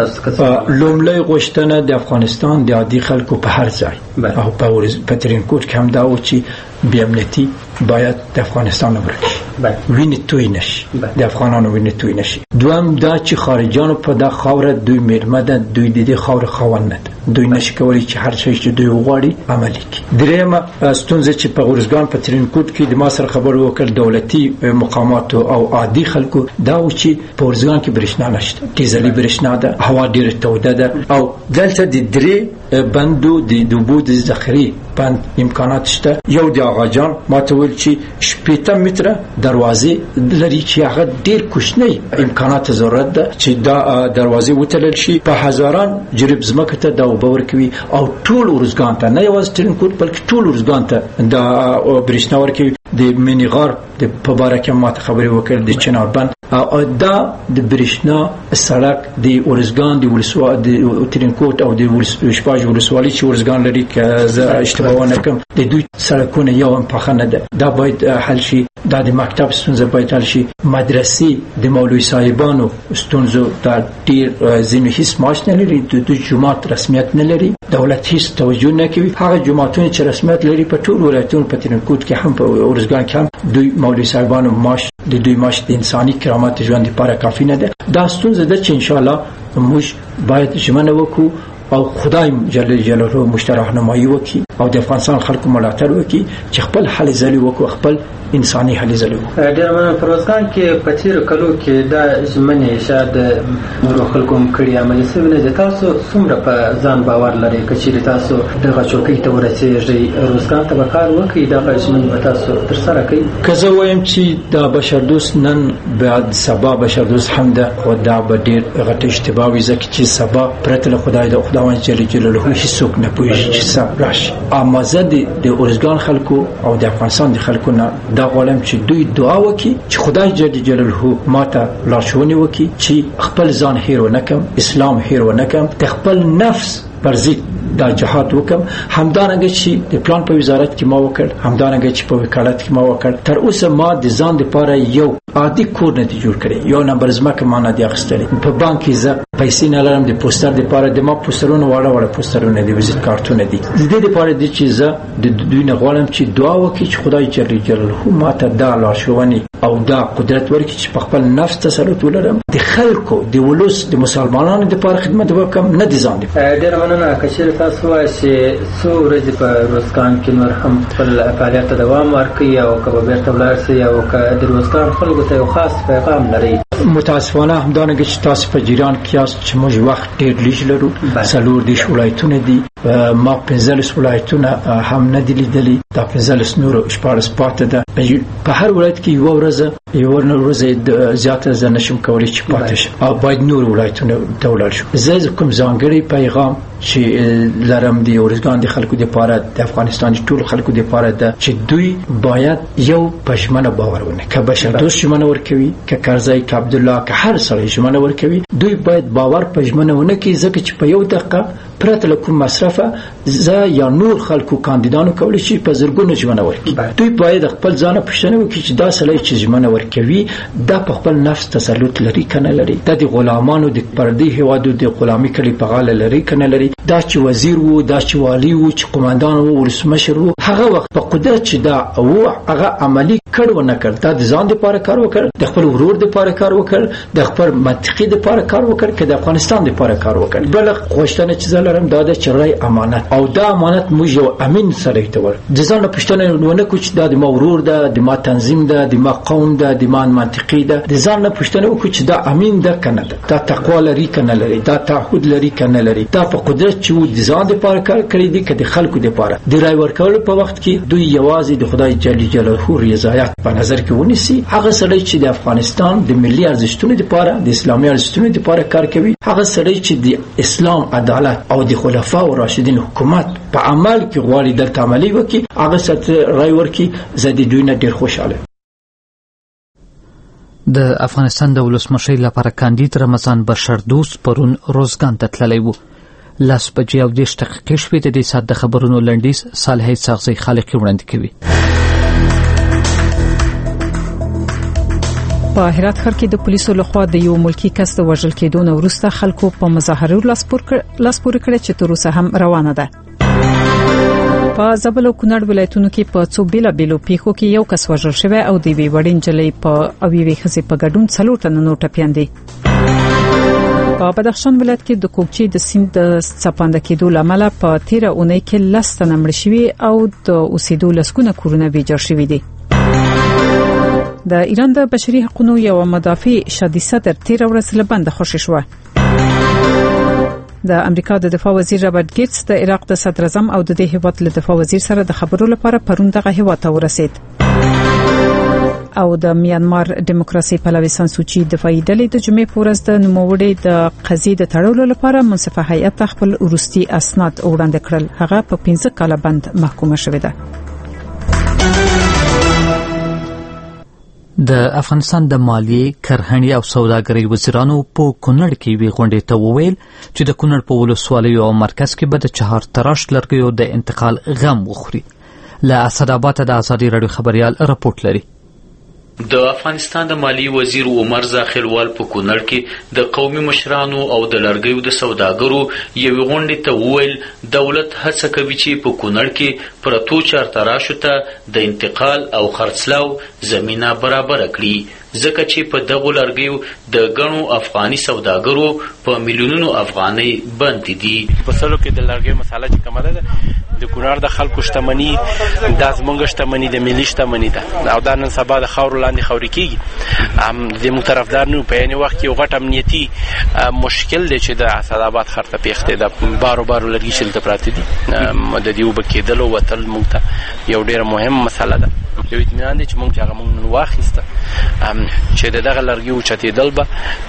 لومړی غوښتنه د افغانستان د عادي خلکو په هر ځای او په ترینکوټ کې هم دا و چې بې امنیتي باید د افغانستان ورکړي، وینې توی نشي، د افغانانو وینې توی نشي. دویم دا چې خارجانو په دا خاوره دوی میلمه ده، دوی د دې خاورې خاوند نه ده، دوی نشي کولی چې هر څه چې دوی وغواړي عملي کړي. دریمه ستونزه چې په ارزګان په ترینکوټ کې د ما سره خبرو وکړ دولتي مقامات او عادي خلکو دا و چې په ارزګان کې برېښنا نشته، ډیزلي برېښنا ده، هوا ډېره توده ده او دلته د درې بندو د اوبو د ذخیرې بند امکانات شته. یو د آغا جان ما ته ویل چې شپېته متره دروازې لري چې هغه ډېر کوچنی امکانات ضرورت ده چې دا دروازې وتړل شي، په هزاران جریب ځمکه ته دا اوبه ورکوي او ټول ارزګان ته، نه یوازې ترینکوټ بلکې ټول ارزګان ته دا برېښنا ورکوي. د مینی غار د په باره کې ما ته خبرې وکړې د چنار بند او دا د برېښنا سړک د ارزګان د ولسوالۍ د ترینکوټ او د شپاج ولسوالۍ چې ارزګان لري که زه اشتباه ونه کړم د دوی سړکونه یو هم پاخه نه ده، دا باید حل شي. دا د مکتب ستونزه باید حل شي. مدرسې د مولوي صاحبانو ستونزو دا ډېر ځینې هیڅ معاش نه لري، د دوی جومات رسمیت نه لري، دولت هیڅ توجه نه کوي. هغه جوماتونه چې رسمیت لري په ټول ولایتونو په ترینکوټ کې هم په ارزګان کې هم دوی مولوي صاحبانو معاش د دوی معاش د انساني کرامت ژوند لپاره کافي نه ده. دا ستونزه ده چې ان شاء الله موږ باید ژمنه وکړو او خدای جل جلاله موږ ته راهنمایي وکړي او د افغانستان خلکو ملاتړ وکړي چې خپل حل ځلې وکړو، خپل انساني حل ځلې وکړو. ډېر مننه. په افغانستان کې په تیرو کلو کې دا ژمنې شاید نورو خلکو هم کړي عملي شوې نه دي. تاسو څومره په ځان باور لرئ که چېرې تاسو دغه چوکۍ ته ورسېږئ ارزګان ته به کار وکړئ دغه ژمنې به تاسو ترسره کړئ؟ که زه وایم چې دا بشردوست نن بعد سبا بشردوست هم ده، خو دا به ډېر غټ اشتباه وي ځکه چې سبا پرته له خدای د خداوند جل جلاله هیڅوک نه پوهېږي چې څه راشي. اما زه د ارزګان خلکو او د افغانستان د خلکو نه دا غواړم چې دوی دعا وکړي چې خدای جل جلاله ماته لارښوونې وکړي چې خپل ځان هېر ونه کړم، اسلام هېر ونه کړم، د خپل نفس پر ضد دا جهاد وکم. همدارنګه چې د پلان په وزارت کې ما وکړ، همدارنګه چې په وکالت کې ما وکړ، تر اوسه ما د ځان لپاره یو عادي کور نه دی جوړ کړی، یو نمبر ځمکه ما نه دی اخیستلې، په بانک کې زه پیسې نه لرم، د پوسټر لپاره د ما پوسټرونه واړه واړه پوسټرونه دي، ویزیټ کارتونه دي. د دې لپاره د چې زه د دوی نه غواړم چې دعا وکړي چې خدای جل جلاله ماته دا لارښوونې او دا قدرت ورکړي چې په خپل نفس تسلط ولرم، د خلکو د ولس د مسلمانانو لپاره خدمت وکړم، نه د ځان لپاره. ډېر مننه. که چېرې تاسو وایئ چې څو ورځې په روزګان کې نور هم خپل فعالیت ته دوام ورکړي او که به بیرته ولاړ شئ او که د روزګان خلکو ته یو خاص پیغام لرئ؟ متاسفانه همدارنګه چې تاسو په جریان کې یاست چې موږ وخت ډېر لږ لرو، څلور دېرش ولایتونه دي، ما پنځلس ولایتونه هم نه دي لیدلي، دا پنځلس نورو شپاړس پاتې ده. په هر ولایت کې یوه ورځ یوه ورځ زیاته زه نشم کولی چې پاتې شم او باید نور ولایتونه ته ولاړ شو. زه کوم ځانګړی پیغام چې لرم د ارزګان د خلکو لپاره، د افغانستان د ټولو خلکو لپاره ده چې دوی باید یو په ژمنه باور ونکړي. که بشردوست ژمنه ورکوي، که کرزی، که عبدالله، که هر سړی ژمنه ورکوي، دوی باید باور په ژمنه ونکړي، ځکه چې په یو دقیقه پرته له کوم مصرفه زه یا نور خلکو کاندیدانو کولی شي په زرګونو ژمنه ورکړي. دوی باید خپل ځان پوښتنه وکړي چې دا سړی چې ژمنه ورکوي دا په خپل نفس تسلط لري که نه لري، دا د غلامانو د پردي هېوادو د غلامي کلي په غاړه لري که نه لري، دا چې وزیر وو، دا چې والي وو، چې قماندان وو، ولسمشر وو، هغه وخت په قدرت چې دا وو هغه عملي کړ ونه کړ، دا د ځان لپاره کار وکړ، د خپل ورور لپاره کار وکړ، د خپل منطقې لپاره کار وکړ، که د افغانستان لپاره کار وکړ. بل غوښتنه چې زه لرم دا د چرای امانت او دا امانت موږ یو امین سره ته ور د ځان پښتنه ونه کوچ دا د مورور ده د ما تنظیم ده د ما قوم ده د ما منطقي ده د ځان پښتنه کوچ دا امین ده کنه دا تقوا لري کنه لري دا تعهد لري کنه لري دا په قدرت چې د ځان لپاره کار کړی دي کله خلکو لپاره د رای ورکول په وخت کې دوی یوازې د خدای جل جلاله رضایت په نظر کې ونیسي هغه سړی چې د افغانستان د ملي ارزښتونو لپاره د اسلامي ارزښتونو لپاره کار کوي هغه سړی چې د اسلام عدالت او د خلفاء راشدین حکومت په عمل کې غواړي د عملی وکي هغه ست رای ورکي زدي دوی نه ډیر خوشاله. د افغانستان د ولسمشر لپاره کاندید رمضان بشردوست پرون روزګان ته تللی و. لاس بجې او دېرش دقیقې شوې د دې ساعت د خبرونو لنډیز صالح ساغزی خالقي وړاندې کوي. په هرات ښار کې د پولیسو لخوا د یو ملکی کس د وژل کېدو نه وروسته خلکو په مظاهرو لاس پورې کړی چې تر اوسه هم روانه ده. په زابل او کونړ ولایتونو کې په څو بیلابیلو پیښو کې یو کس وژل شوی او د یوې وړې نجلۍ په او یوې ښځې په ګډون څلور تنه نور ټپیان دي. په بدخشان ولایت کې د کوکچې د سیند د څپانده کېدو لامل په تیره اونۍ کې لس تنه مړه شوي او د اوسېدو لسګونه کورونه ویجاړ شوي دي. د ایران د بشري حقوقو یو مدافع شادي صدر تیر ورځ له بند خوشی شو. د امریکا د دفاع وزیر رابرټ ګیټس د عراق د صدر اعظم او د دې هیواد له دفاع وزیر سره د خبرو لپاره پرون دغه هیواد ته ورسید. او د میانمار دیموکراسي پلوي سانسوچي دفاعي ډلې د جمعې په ورځ د نوموړي د قضیې د تړلو لپاره منصفه هیئت خپل وروستي اسناد وړاندې کړل. هغه په پنځه کاله بند محکومه شوې ده. د افغانستان د مالیې، کرهڼې او سوداګرۍ وزیرانو په کونړ کې وی غونډې ته وویل چې د کونړ په ولسوالیو او مرکز کې به د چهار تراش لرګیو د انتقال غم وخوري. له اسداباد د ازادي رادیو خبريال رپورټ لري. د افغانستان د مالی وزیر عمر زاخیلوال په کونړ کې د قومي مشرانو او د لرګیو د سوداګرو یوې غونډې ته وویل دولت هڅه کوي چې په کونړ کې پرتو چارتراشو ته د انتقال او خرڅلاو زمينه برابر کړي ځکه چې په دغو لرګیو د غنو افغاني سوداګرو په میلیونونو افغانۍ بند دي. په سلو کې د لرګیو مساله چې کومه ده د کونړ د خلکو شتمني د زمونږ شتمني د ملي شتمني ده او دا نن سبا د خاور لاندې خوري کیږي. د موږ طرفدار نه په یوه وخت کې یو غټ امنیتي مشکل دی چې د اسداباد ښار ته پیښ دی. د بارو بارو لرګي چې دلته پراته دي د دې اوبه کېدلو وتل موږ ته یو ډېره مهم مسله ده. یو اطمینان دی چې موږ چې هغه موږ نن واخیسته چې د دغه لرګیو چتېدل به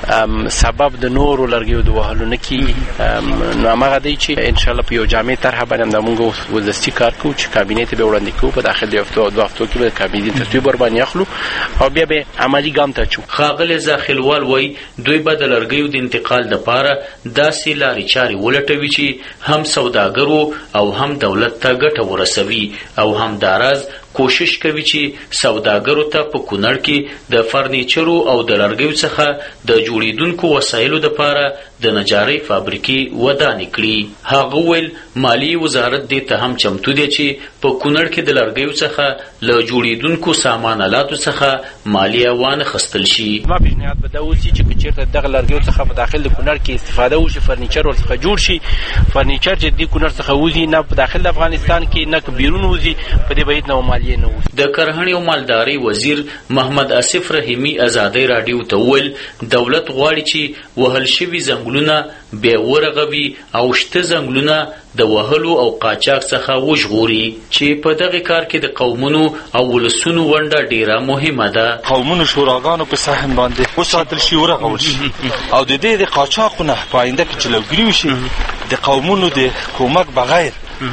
سبب د نورو لرګیو د وهلو نه کېږي. نو هماغه دی چې انشاءالله په یو جامع طرحه باندې همدا موږ ولدستي کار کوو چې کابینې ته به وړاندې کوو. په داخل د هفتو دوه هفتو کې به د کابینې ترتیب ورباندې اخلو او بیا به عملي ګام ته اچو. ښاغلی زاخیلوال وایي دوی به د لرګیو د انتقال دپاره داسې لارې چارې ولټوي چې هم سوداګرو او هم دولت ته ګټه ورسوي او همداراز کوشش کوي چې سوداګرو ته په کونړ کې د فرنیچرو او د لرګیو څخه د جوړیدونکو وسایلو لپاره د نجارۍ فابریکې ودانې کړي. هغه ویل مالی وزارت دې ته هم چمتو دی چې په کونړ کې د لرګیو څخه له جوړیدونکو سامان آلاتو څخه مالیه وانخیستل شي. ما پیشنهاد به دا وشي چې چېرته دغه لرګیو څخه په داخل د کونړ کې استفاده وشي فرنیچر ورڅخه جوړ شي. فرنیچر چې د کونړ څخه وځي نه په داخل د افغانستان کې نه بیرون وځي په دې باید نه مالیه. د کرهڼې او مالدارۍ وزیر محمد اسف رحیمی ازادۍ رادیو ته وویل دولت غواړي چې وهل شوي ځنګلونه بیا ورغوي او شته ځنګلونه د وهلو او قاچاق څخه وژغوري چې په دغه کار کې د قومونو او ولسونو ونډه ډیره مهمه ده. قومونو شوراګانو په ساحل باندې وساتل شي ورغول شي او د دې د قاچاقونه په آینده کې جلوګیری وشي د قومونو د کومک بغیر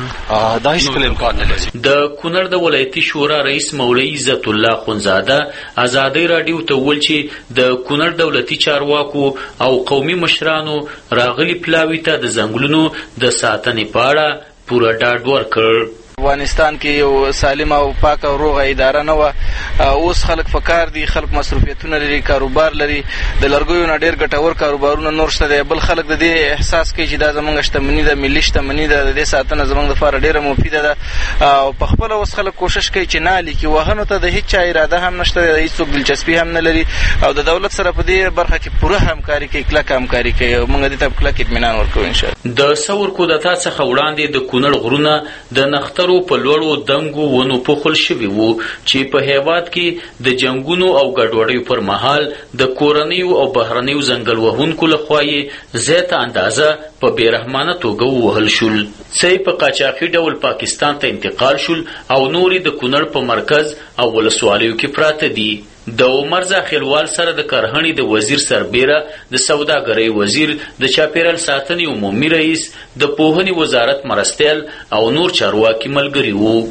دا هیڅ کله امکان نه لري. د کونړ د ولایتي شورا رئیس مولوي عزت الله خونزاده ازادۍ رادیو ته وویل چې د کونړ دولتي چارواکو او قومي مشرانو راغلي پلاوي ته د ځنګلونو د ساتنې په اړه پوره ډاډ ورکړ. افغانستان کې یو سالم او پاک او روغه اداره نه و. اوس خلک په کار دي، خلک مصروفیتونه لري، کاروبار لري، د لرګیو نه ډېر ګټور کاروبارونه نور شته دی. بل خلک د دې احساس کوي چې دا زموږ شتمني ده، ملي شتمني ده، د دې ساتنه زموږ لپاره ډېره مفیده ده. او په خپله اوس خلک کوشش کوي چې نه لیکي. وهنو ته د هېڅ چا اراده هم نشته دی، هېڅوک دلچسپي هم نه لري او د دولت سره په دې برخه کې پوره همکاري کوي، کلکه همکاري کوي او موږ دې ته کلک اطمینان ورکوو انشاءالله. د ثور کودتا څخه وړاندې د کونړ غرونه د نښترو په لوړو دنګو ونو پوښل شوي وو چې په هېواد کې د جنګونو او ګډوډیو پر مهال د کورنیو او بهرنیو ځنګل وهونکو لخوا یې زیاته اندازه په بېرحمانه توګه ووهل شول. څه په قاچاقي ډول پاکستان ته انتقال شول او نورې د کونړ په مرکز او ولسوالیو کې پراته دي. د عمر زاخیلوال سره د کرهڼې د وزیر سربیره، د سوداګرۍ وزیر، د چاپیریال ساتنې عمومي رئیس، د پوهنې وزارت مرستیال او نور چارواکي ملګري وو.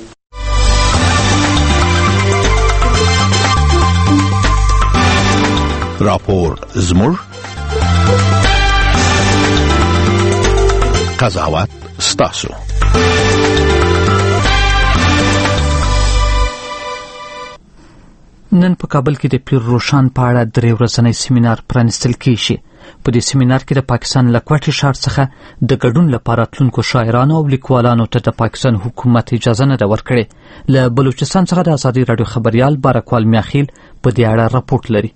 راپور زموږ قضاوت ستاسو. نن په کابل کې د پیر روشان په اړه درې ورځنی سیمینار پرانیستل کیږي. په دې سیمینار کې د پاکستان له کوټې ښار څخه د ګډون لپاره تلونکو شاعرانو او لیکوالانو ته د پاکستان حکومت اجازه نه ده ورکړې. له بلوچستان څخه د ازادي راډیو خبریال بارکوال میاخیل په دې اړه راپورټ لري.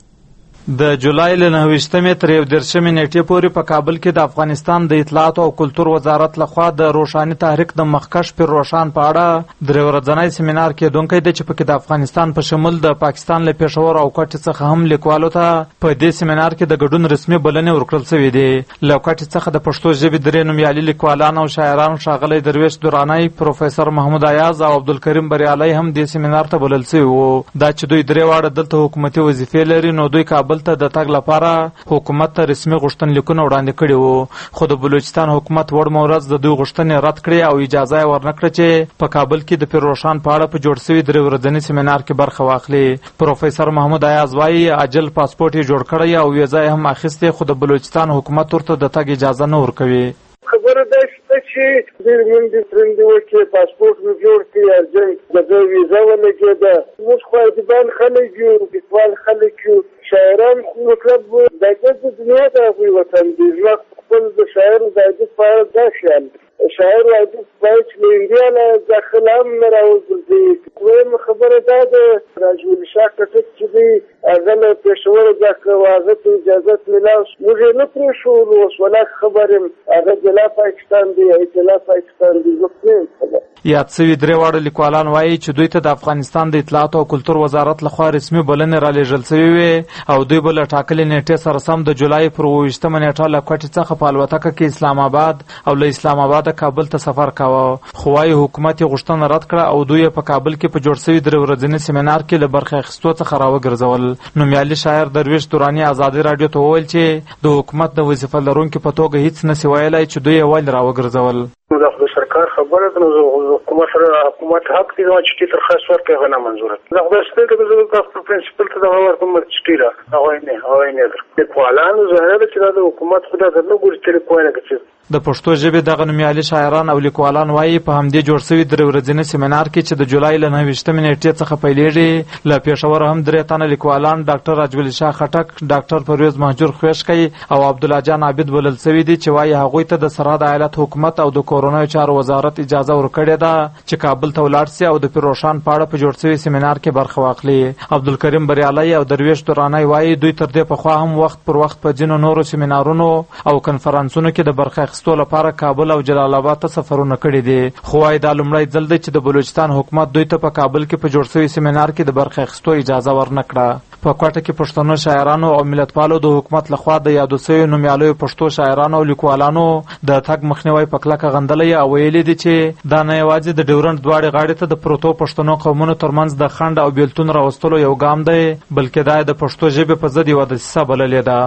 د جولای له نهه ویشتمې تر یو دېرشمې نیټې پورې په کابل کې د افغانستان د اطلاعات او کلتور وزارت لخوا د روښاني تحریک د مخکښ پیر روشان په اړه درې ورځنی سیمینار کېدونکی دی چې پکې د افغانستان په شمول د پاکستان له پېښور او کوټې څخه هم لیکوالو ته په دې سیمینار کې د ګډون رسمي بلنې ورکړل شوې دي. له کوټې څخه د پښتو ژبې درې نومیالي لیکوالان او شاعران ښاغلی درویش درانی، پروفیسر محمود ایاز او عبدالکریم بریالی هم دې سیمینار ته بلل شوي وو. دا چې دوی درې واړه دلته حکومتي وظیفې لري، نو دوی کابل ته د تګ لپاره حکومت ته رسمي غوښتنلیکونه وړاندې کړي وو. خو د بلوچستان حکومت وړمه ورځ د دوی غوښتنې رد کړې او اجازه یې ورنکړه چې په کابل کې د پیر روشان په اړه په جوړ شوي درې ورځني سیمینار کې برخه واخلي. پروفیسر محمود ایاز وایي عاجل پاسپورټ یې جوړ کړی او ویزه یې هم اخیستې، خو د بلوچستان حکومت ورته د تګ اجازه نه ورکوي. خبره دا شته چې ډېر منډې ترندې وکړې، پاسپورټ مې جوړ کړي، ارجنټ د ده ویزه ولګېده. موږ خو ادیبان خلک یو، لیکوال خلک یو، شاعران خو مطلب د ادب د دنیا د هغوی وطن دی. زما خپل د شاعر د ادب په اړه دا خیال شاعر او ادب باید چې له انډیا نه داخله هم نه راوګرځي. دویمه خبره دا ده راجول شاه کټک چې دی هغه له پېښوره ځا کړه، هغه ته اجازت میلاو شو، موږ یې نه پرېښولو. اوس ولاک خبر یم هغه جلا پاکستان دی، اطلاع پاکستان دی، زه پرې یم خبر. یاد سوي درې واړه لیکوالان وایي چې دوی ته د افغانستان د اطلاعات او کلتور وزارت لخوا رسمي بلنې رالېږل سوي وې او دوی به له ټاکلې نیټې سره سم د جولای پر اووه ویشتمه نیټه له کوټې څخه په الوتکه کې اسلام آباد او له اسلام آباده کابل ته سفر کاوه. خو وایي حکومت یې غوښتنه رد کړه او دوی په کابل کې په جوړ سوي درې ورځني سیمینار کې له برخې اخیستو څخه راوګرځول. نومیالي شاعر درویش درانی ازادي راډیو ته وویل چې د حکومت د وظیفه لرونکي په توګه هیڅ نسي ویلی چې دوی یې ولې راوګرځول. د سرکار خبره ده، نو حکومت سره حکومت حق دی چې ټي درخواست ورکړي، هغه نه منظوره ده. د خپل څه د خپل پرنسپل ته دا ورکوم چې ټي را هغه نه هغه نه در د کوالانو ظاهر چې د حکومت خدای د نو ګوري چې کوی نه کوي. د پښتو ژبې دغه نومیالي شاعران او لیکوالان وایي په همدې جوړ شوي درې ورځني سیمینار کې چې د جولای له نهه ویشتمې نیټې څخه پیلېږي له پېښوره هم درې تنه لیکوالان ډاکټر راجول شاه خټک، ډاکټر پرویز مهجور خویشکی او عبدالله جان عابد بلل شوي دي چې وایي هغوی ته د سرحد ایالت حکومت او د کورنیو چارو وزارت اجازه ورکړې ده چې کابل ته ولاړ سي او د پیر روشان په اړه په جوړ شوي سیمینار کې برخه واخلي. عبدالکریم بریالی او درویش درانی وایي دوی تر دې پخوا هم وخت پر وخت په ځینو نورو سیمینارونو او کنفرانسونو کې د برخه اخیستو لپاره کابل او جلال آباد ته سفرونه کړي دي. خو وایي دا لومړی ځل دی چې د بلوچستان حکومت دوی ته په کابل کې په جوړ شوي سیمینار کې د برخه اخیستو اجازه ورنکړه. په کوټه کې پښتنو شاعرانو او ملتپالو د حکومت لخوا د یادو شویو نومیالیو پښتو شاعرانو او لیکوالانو د تګ مخنیوی په کلکه غندلی او ویلي دي چې دا نه یوازې د ډیورنډ دواړې غاړې ته د پروتو پښتنو قومونو ترمنځ د خنډ او بیلتون راوستلو یو ګام دی، بلکې دا د پښتو ژبې په ضد یوه دسیسه بللې ده.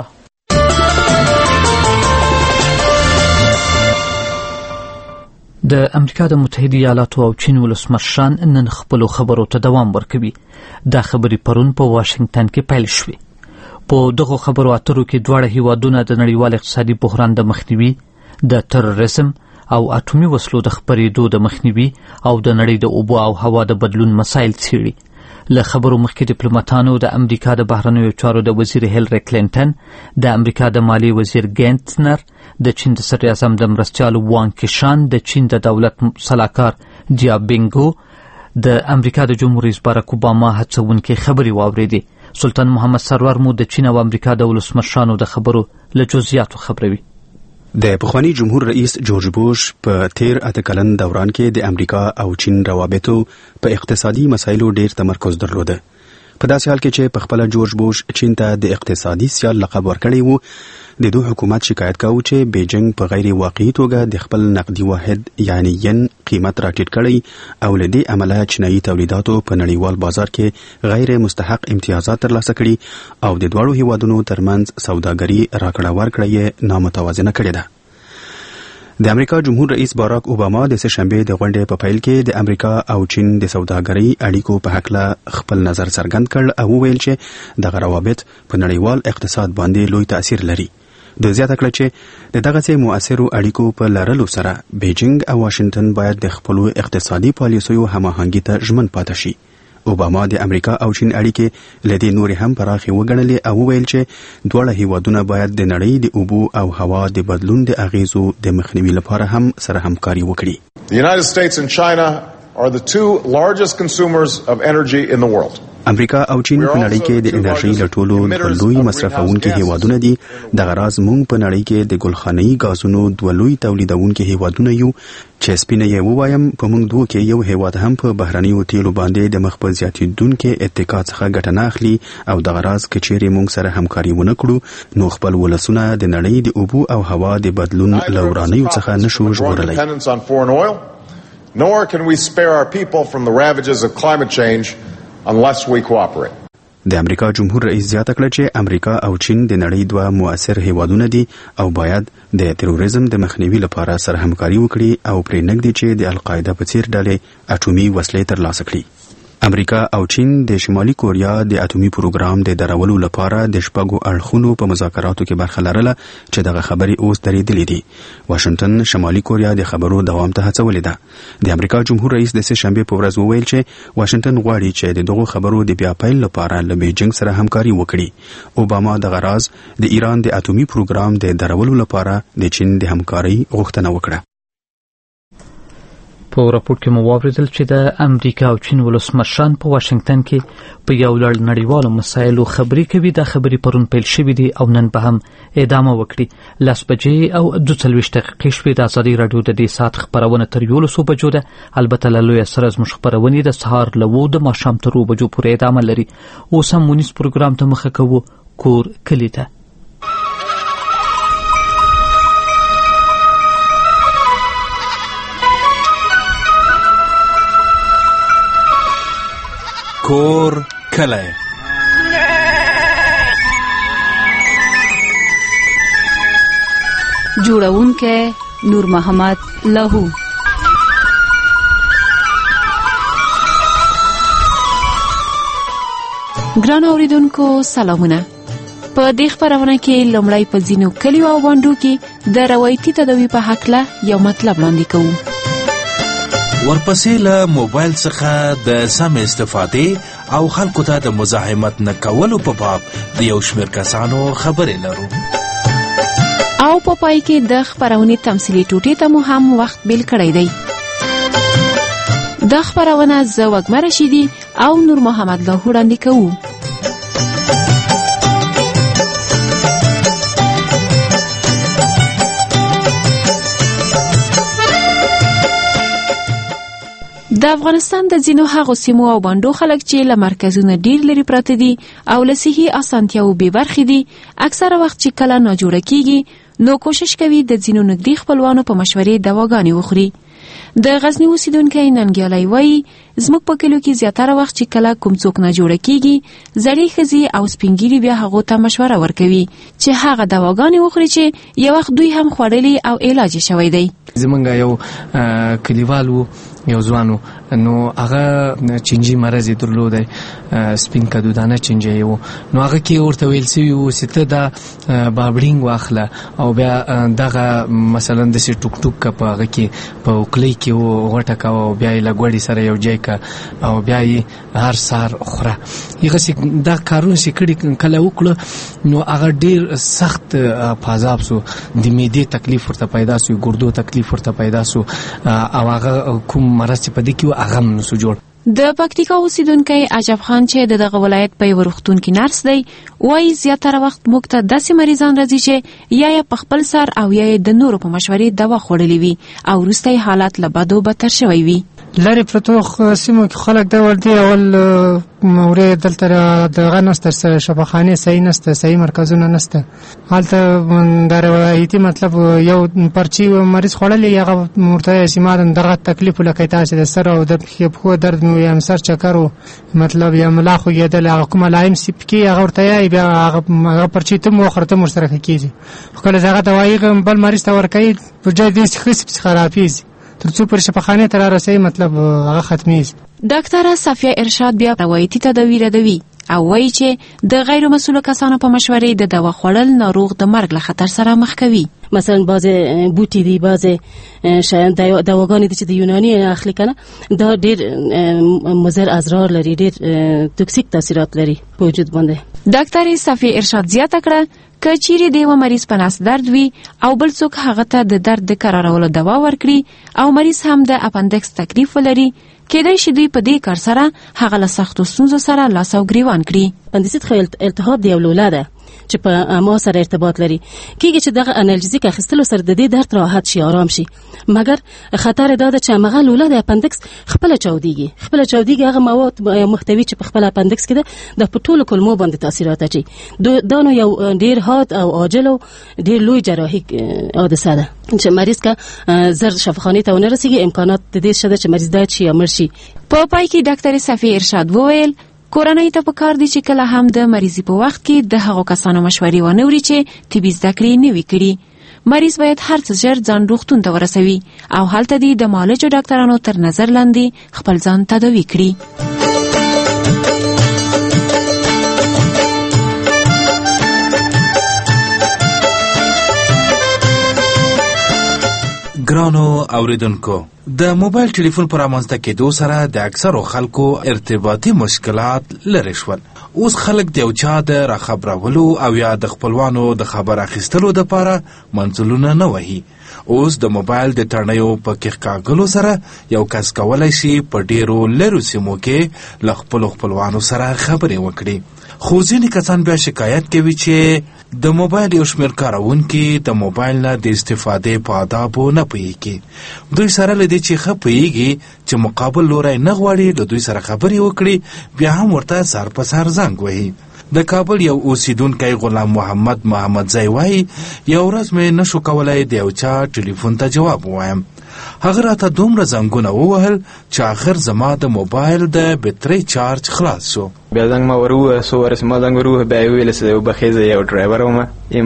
د امریکا د متحده ایالاتو او چین ولسمشران نن خپلو خبرو ته دوام ورکوي. دا خبرې پرون په واشنگټن کې پیل شوې. په دغو خبرو اترو کې دواړه هیوادونه د نړیوال اقتصادي بحران د مخنیوي، د تروریزم او اټومي وسلو د خپرېدو د مخنیوي او د نړۍ د اوبو او هوا د بدلون مسایل څیړي. له خبرو مخکې ډیپلوماتانو د امریکا د بهرنیو چارو د وزیر هیلری کلینټن، د امریکا د مالی وزیر ګینټنر، د چین د صدر اعظم د مرستیال وانګ کیشان، د چین د دولت صلاحکار جیابینګو، د امریکا د جمهور رئیس باراک اوباما هڅونکې خبرې واورېدې. سلطان محمد سرور مو د چین او امریکا د ولسمشرانو د خبرو له جزئیاتو خبروي. د پخوانی جمهور رئیس جورج بوش په تیر اته کلن دوران کې د امریکا او چین روابطو په اقتصادي مسایلو ډیر تمرکز درلوده. په داسې حال کې چې په خپل جورج بوش چین ته د اقتصادي سیال لقب ورکړی وو، د دوی حکومت شکایت کاوه چې بیجینګ په غیر واقعي توګه د خپل نقدي واحد یعنی ین قیمت راټیټ کړی او له دې امله چینایي تولیداتو په نړیوال بازار کې غیر مستحق امتیازات ترلاسه کړي او د دواړو هیوادونو ترمنځ سوداګري راکړه ورکړه یې نامتوازنه کړې ده. د امریکا جمهور رئیس باراک اوباما د سه شنبه د غونډې په پیل کې د امریکا او چین د سوداګرۍ اړیکو په حق خپل نظر څرګند کړ او وویل چې دغه روابط په نړیوال اقتصاد باندې لوی تاثیر لري. د زیاته کړ چې د دغه څه مؤثرو اړیکو په لرلو سره بیجینګ او واشنگټن باید د خپل اقتصادي پالیسیو هماهنګي ته ژمن پاتې شي. اوباما د امریکا او چین اړیکې لدې نور هم پراخې وګڼلې او وویل چې دواړه هیوادونه باید د نړۍ د اوبو او هوا د بدلون د اغیزو د مخنیوي لپاره هم سره همکاري وکړي. The United States and China are the two largest consumers of energy in the world. امریکا او چین په نړۍ کې د انرژي له ټولو لوی مصرفونکي هیوادونه دي. دغه راز موږ په نړۍ کې د ګلخانه‌ای غازونو دوه لوی تولیدونکي هیوادونه یو چې سپینه یې ووایم په موږ دوه کې یو هیواد هم په بهرنیو تیلو باندې د مخ په زیاتېدونکو اتکا څخه ګټه نه اخلي او دغه راز کچېرې موږ سره همکاري ونه کړو نو خپل ولسونه د نړۍ د اوبو او هوا د بدلون له ورانیو څخه نشو ژغورلی. Nor can we spare our people from the ravages of climate change unless we cooperate. د امریکا جمهور رئیس زیاته کړه چې امریکا او چین د نړۍ دوه مؤثر هیوادونه دي او باید د تروریزم د مخنیوي لپاره سره همکاري وکړي او پرې نږدې چې د القاعده په څیر ډلې اټومي وسلې ترلاسه کړي. امریکا او چین د شمالي کوریا د اټومي پروګرام د درولو لپاره د شپږو اړخونو په مذاکراتو کې برخه لرله چې دغه خبرې اوس درېدلې دي. واشنگټن شمالي کوریا د خبرو دوام ته هڅولې ده. د امریکا جمهور رئیس د سه شنبه په ورځ وویل چې واشنگټن غواړي چې د دغو خبرو د بیا پیل لپاره له بیجینګ سره همکاري وکړي. اوباما دغه راز د ایران د اټومي پروګرام د درولو لپاره د چین د همکارۍ غوښتنه وکړه. په راپور کې مو واوریدل چې د امریکا او چین ولسمشران په واشنگټن کې په یو لړ نړیوالو مسایلو خبرې کوي. دا خبرې پرون پیل شوې دي او نن به هم ادامه وکړي. لس بجې او دوه څلوېښت دقیقې شوې. د ازادي راډیو د دې ساعت خبرونه تر یولسو بجو ده. البته له لویه سره زموږ خبرونې د سهار له اوو د ماښام تر اوو بجو پورې ادامه لري. اوس هم مونیز پروګرام ته مخه کوو کور کلي ته. کور کلی جوړونکی نور محمد لاهو. ګران اوریدونکو سلامونه. په دې خبرونه کې لومړی په ځینو کلیو او بانډو کې د روایتي تداوی په حق له یو مطلب وړاندې کوو. ورپسې له موبایل څخه د سم استفادې او خلکو ته د مزاحمت نه کولو په باب د یو شمېر کسانو خبرې لرو. او په پای کې د خبرونې تمثیلي ټوټې ته مو هم وخت بیل کړی دی. د خبرونه زه وږمه رشیدي او نور محمد لاهو وړاندې کوو. د افغانستان د ځینو هغو سیمو او بانډو خلک چې له مرکزونو ډیر لري پراته دي او له صحي اسانتیاو بې برخې دي، اکثره وخت چې کله ناجوړه کیږي نو کوشش کوي د ځینو نږدې خپلوانو په مشورې دواګانې وخوري. د غزنی اوسیدونکی ننګیالی وایي زموږ په کلیو کې زیاتره وخت چې کله کوم څوک ناجوړه کیږي زړې ښځې او سپین ږیري بیا هغو ته مشوره ورکوي چې هغه دواګانې وخوري چې یو وخت دوی هم خوړلي او علاج یې شوی دی. زمونږ یو کلیوال وو یو ځوان وو نو هغه چینجي مرض یې درلودی سپین کدودانه چینجی وو نو هغه کې ورته ویل سوي وو چې ته دا بابړینګ واخله او بیا دغه مثلا داسې ټوک ټوک که په هغه کې په اوکلۍ کې وغوټه کوه او بیا یې له ګوړې سره یو ځای که او بیا یې هر سهار خوره هغسې دا کارونه چې کړي کله وکړه نو هغه ډېر سخت په عذاب سو د معدې تکلیف ورته پیدا سو ګردو تکلیف ورته پیدا سو او هغه کوم مرض چې په دې کې و هغه هم نسو جوړ. د پکتیکا اوسیدونکی عجب خان چې د دغه ولایت په یو روغتون کې نرس دی وایي زیاتره وخت موږ ته داسې مریضان راځي چې یا یې په خپل سر او یا یې د نورو په مشورې دوا خوړلې وي او وروسته یې حالت له بدو بدتر شوی وي. لرې پرتو سیمو کې خلک دا ور دي اول مورې دلته دغه نسته شفاخانې صحیح نسته صحیح مرکزونه نسته هلته د روایتي مطلب یو پرچی مریض خوړلی هغه ورته چې ما دغه تکلیف لکه تاسې د سر او د پښو درد مې یم سر چکر و مطلب یا ملا خوږېدل هغه کومه لایم سي پکې هغه ورته یایي بیا هغه پرچی ته م وخوره ته م ورسره ښه کېږي خو کله چې هغه دوایي بل مریض ته ورکوي په جای دې چې ښه سي پسې خرابېږي تر څو پر شفاخانې ته رارسوي مطلب هغه ختمېږي. ډاکټره صفیه ارشاد بیا روایتي تداوی ردوي او وایي چې د غیر مسؤلو کسانو په مشورې د دوا خوړل ناروغ د مرګ له خطر سره مخ کوي. مثلا بعضې بوټي دي بعضې شیان دواګانې دي چې د یوناني اخلي که نه دا ډېر مضر اضرار لري ډېر توکسیک تاثیرات لري په وجود باندې. ډاکټرې صفیه ارشاد زیاته کړه که چیرې د یوه مریض په نس درد وي او بل څوک هغه ته د درد د کرارولو دوا ورکړي او مریض هم د اپنډکس تکلیف ولري کېدای شي دوی په دې کار سره هغه له سختو ستونزو سره لاس او ګریوان کړي. اپنډیسیت خو التهاب د یو لوله ده چې په اما سره ارتباط لري کېږي چې دغه انالجیزیک اخیستلو سره د دې درد راحت شي آرام شي مګر خطر دا ده چې همغه لوله د اپنډکس خپله چاودېږي خپله چاودېږي هغه مواد محتوي چې په خپل اپنډکس کې ده د په ټولو کلمو باندې تاثیرات اچوي دا نو یو ډېر حاد او عاجل او ډېر لوی جراحي حادثه ده چې مریض که زر شفاخانې ته ونه رسېږي امکانات د دې شته چې مریض باید شي یا مړ شي. په پای کې ډاکټرې صفیه ارشاد وویل کورنۍ ته پکار دي چې کله هم د مریضي په وخت کې د هغو کسانو مشورې ونه اوري چې طبي زده کړې نه وي کړي. مریض باید هر څه ژر ځان روغتون ته ورسوي او هلته دې د معالجو ډاکټرانو تر نظر لاندې خپل ځان تداوي کړي. ګرانو اوریدونکو د موبایل ټلیفون پر رامنځته کېدو سره د اکثرو خلکو ارتباطي مشکلات لرې شول. اوس خلک د یو چا د راخبرولو او یا د خپلوانو د خبر اخیستلو دپاره منزلونه نه وهي. اوس د موبایل د تڼیو په کیښ کاږلو سره یو کس کولی شي په ډیرو لرو سیمو کې له خپلو خپلوانو سره خبرې وکړي. خو ځینې کسان بیا شکایت کوي چې د موبایل یو شمېر کاروونکي د موبایل نه د استفادې په آدابو نه پوهېږي. دوی سره له دې چې ښه پوهېږي چې مقابل لوری نه غواړي له دوی سره خبرې وکړي بیا هم ورته سر په سر زنګ وهي. د کابل یو اوسیدونکی غلام محمد محمدزی وایي یو ورځ مې نشو کولی د یو چا ټلیفون ته جواب ووایم. هغه راته دومره زنګونه ووهل چې آخر زما د موبایل د بټرۍ چارج خلاص شو. بیا زنګ ما ورووه څو ورځې ما زنګ ورووه بیا یې وویل چې یو بخیزه یو ډرایور ومه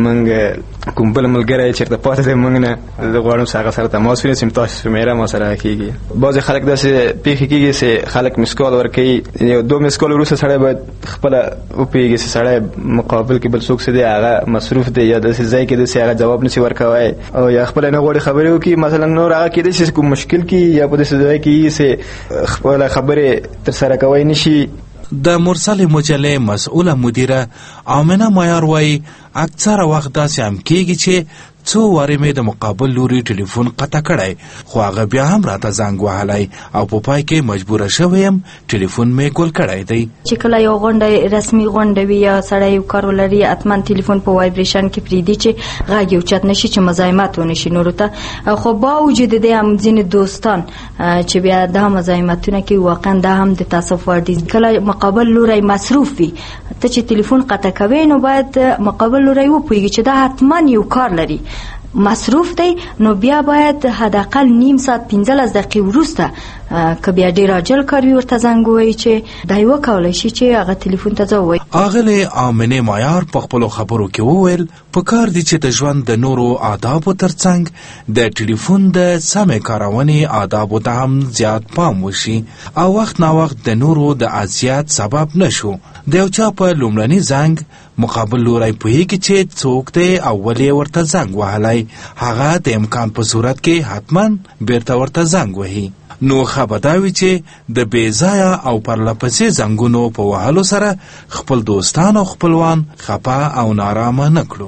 موږ کوم بل ملګری چېرته پاتې دی موږ نه زه غواړم چې هغه سره تماس ونیسم تاسو شمېره ما سره کېږي. بعضې خلک داسې پېښې کېږي چې خلک مسکال ورکوي یو دو مسکال وروسته سړی باید خپله وپوهېږي چې سړی مقابل کې بل څوک چې دی هغه مصروف دی یا داسې ځای کې داسې هغه جواب نشي ورکوی او یا خپله نه غواړي خبرې وکړي مثلا نور هغه کېدای شي کوم مشکل کې یا په داسې ځای کې چې خپله خبرې ترسره کوی نشي. د مرسل مجلې مسؤله مدیره آمنه معیار وایي اکثره وخت داسې هم کېږي چې څو وارې مې د مقابل لوري ټلیفون قطع کړی خو هغه بیا هم راته زنګ وهلی او په پای کې مجبوره شوی یم ټلیفون مې ګل کړی دی. چې کله یو غونډه رسمي غونډه وي یا سړی یو کار ولري حتما ټلیفون په وایبریشن کې پرېږدي چې غږ یو چت نشي چې مزاحمت ونه شي نورو ته. خو با وجود د دې هم ځینې دوستان چې بیا دا مزاحمتونه کوي واقعا دا هم د تاسف وړ دي. کله مقابل لوری مصروف وي ته چې ټلیفون قطع کوي نو باید مقابل لوری وپوهېږي چې دا حتما یو کار لري مصروف دی نو بیا باید حداقل نیم ساعت پنځلس دقیقې وروسته که بیا ډېر عاجل کار وي ورته زنګ ووایي چې دا یې وکولی شي چې هغه تلیفون ته ځه ووایي. اغلې آمنې مایار په خپلو خبرو کې وویل پکار دي چې د ژوند د نورو آدابو ترڅنګ د ټلیفون د سمې کارونې آدابو ته هم زیات پام وشي او وخت ناوخت د نورو د اذیت سبب نشو. د یو چا په لومړني زنګ مقابل لوری پوهیږي چې څوک دی او ولې ورته زنګ وهلی، هغه د امکان په صورت کې حتما بیرته ورته زنګ وهي. نو ښه به دا وي چې د بې ځایه او پرلپسې زنګونو په وهلو سره خپل دوستان او خپلوان خفه او نارامه نه کړو.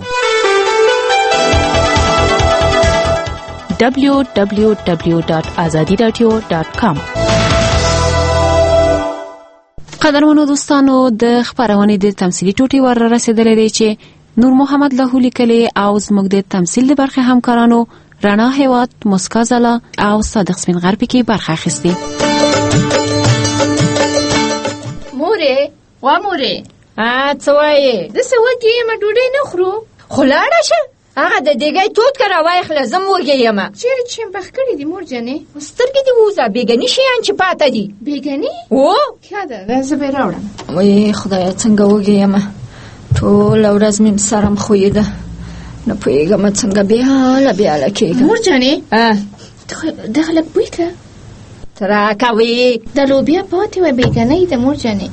دبلیو دبلیو دبلیو ډاټ ازادي راډیو ډاټ کام. قدرمنو دوستانو، د خبرونې د تمثیلي ټوټې ور رسیدلې دی چې نور محمد له لیکلي او زموږ د تمثیل د برخې همکارانو رڼا هیواد، مسکا زلا او صادق سپین غربي کې برخه اخیستې. مورې وا مورې ا څه وایې؟ د څه وږې یم، ډوډۍ نه خورو. خو لاړه شه، هغه د دیګۍ تود که راواخله، زه م وږې یم. چېرې چې پخ کړي دي مور جانې؟ سترګې دې ووځه، بېګني شیان چې پاته دي. بېګني؟ او ښه ده، دا زه به یې راوړم. وایي خدایه څنګه وږې یم، ټوله ورځ مې سرم خویده، نه پوهېږم څنګه بېحاله بېحاله کېږم. مور جانې دغه لږ بوی که ته راکوې، د لوبیا پاتې وه، بېګنۍ ده مور جانې.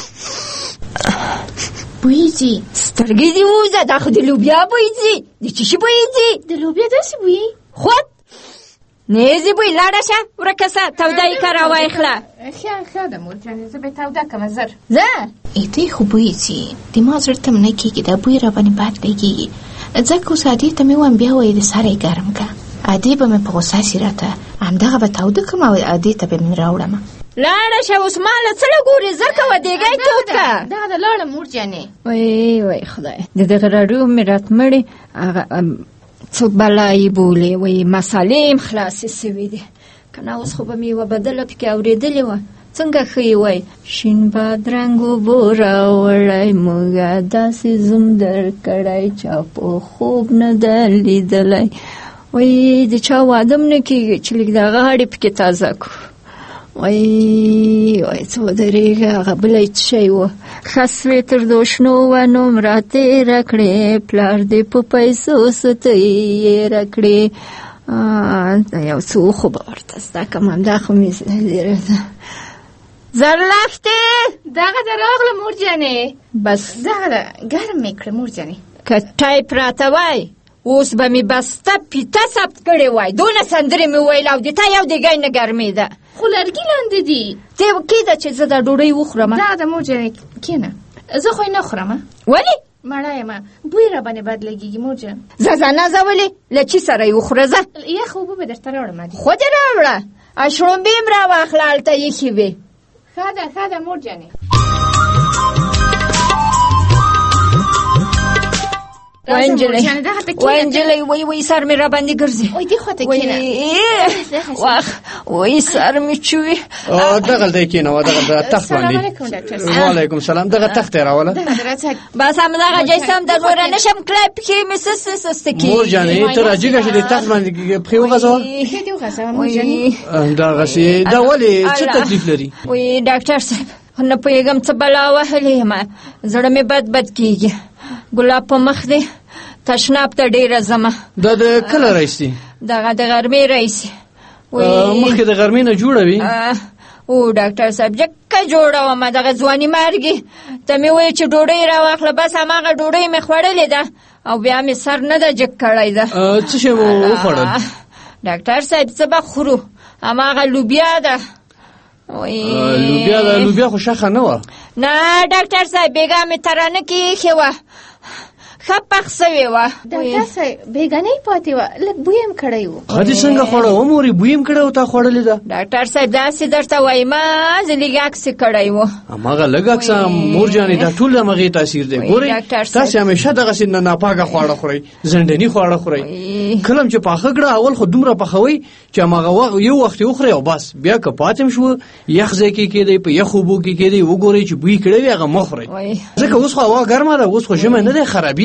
بوی ځي. سترګې دې ووځه، دا خو د لوبیا بوی ځي. د څه شي بوی ځي؟ د لوبیا داسې بوی خود نیزې بوی. لاړه شه، ورکه سه، توده یې که راواخله. ښه ښه ده مور جانې، زه به یې توده کړمه زر. ځه ایتې خو بوی ځي، دما زړه ته م نه کېږي، دا بوی راباندې بد لګېږي. ځکه اوس عادي ته مې ووایم بیا وایي د سر یې ګرم که. عادي به مې په غوسه سي راته، همدغه به توده کړم او عادي ته به مې راوړم. لاړه شه، اوس ما له څه له ګورې، زر کوه دیګی تود که. دغه د لاړم مور جانې. وایي وایي خدای، د دغه راډیو مې راتمړې هغه څو بلایي بولې، وایي مسالې یم خلاصې سوي دي که نه، اوس خو به مې یوه بدله پکې اورېدلې وه. څنګه ښه وای شین بادرنګ وبو راوړی، موږه داسې زوم در کړی چا په خوب نه ده لیدلی. وایي د چا واده م نه کېږي چې لږ د هغه هډې پکې تازه کړو. وایي وایي څه ودرېږه، هغه بلی څه شی و. ښه سوې تر دوشنو ونو م راتېره کړې، پلار دې په پیسو ستۍ یېره کړې. یو څه وخو به ورته زده کړم، همدا خو مې زیره ده. زرلفتې دغه ده راغله مور جانې. بس دغه ده ګرم مې کړه مور جانې. که ټایپ راته وای اوس به مې بسته پیته ثبت کړې وای، دونه سندرې مې ویل او د تا یو دیګی نه ګرمېده. خو لرګي لاندې دي. ته کېده چې زه دا ډوډۍ وخورم. دغه ده مور جانې کښېنه، زه خو یې نه خورم. ولې؟ مړه یم، بوی راباندې بد لګېږي مور جان. ځه ځه نه ځه، ولې؟ له چي سره یې وخوره. ځه یخ اوبه به درته راوړم. خو دې راوړه، شړومبې م راواخله، هلته ایښې وې. ښه ده ښه ده مور جانې. وانجلۍ وانجلۍ وای وای سر مې را باندې ګرځي. وای دې خواته کېنه. واخ وای سر مې چوي. دغه دې کېنه و دغه تخت باندې. وعلیکم السلام. دغه تخت راوله. بس همدغه جسم د نور نشم کلای پکې مې سس سس کې. مور جانې ته راځي چې تخت باندې پخې وغځو. پخې دې وغځو مور جانې. دغه سي دا ولې څه تکلیف لري؟ وای ډاکټر صاحب نه پوهېږم څه بلا وهلې یم، زړه مې بد بد کېږي، ګلاب په مخ دی، تشناب ته ډېره ځمه. دا د کله راهیسې؟ دغه د غرمې راهیسې. مخکې د غرمې نه جوړه وي؟ او ډاکټر صاحب جکه جوړه ومه، دغه ځواني مرګې ته مې وایي چې ډوډۍ راواخله، بس هماغه ډوډۍ مې خوړلې ده او بیا مې سر نه ده جګ کړی ده. څه شی مو وخوړل؟ ډاکټر صاحب څه به خورو، هماغه لوبیا ده. لوبیا ده؟ لوبیا خو شخه نه وه. نه ډاکټر صاحب بیګا مې ترانه کې ایښې وه، ښه پخ سوې وه. ډاکټر صاحب بیګانۍ پاتې وه، لږ بوی هم کړی و. هدې څنګه خوړه و مورې؟ بوی هم کړی و تا خوړلې ده؟ ډاکټر صاحب داسې درته وایم زه لږ عکس یې کړی و. هماغه لږ عکس مور جانې دا ټول د همغې تاثیر دی. ګورئ تاسې همیشه دغسې نه ناپاکه خواړه خورئ، زنډني خواړه خورئ. کله چې پاخه کړه اول خو دومره پخوئ چې هماغه یو وخت یې وخورئ او بس، بیا که پاتې هم شوه یخ ځای کې کېدی، په یخ اوبو کې کېدی، وګورئ چې بوی کړی وي هغه مه خورئ، ځکه اوس خو هوا ګرمه ده، اوس خو ژمی نه دی خرابېږي.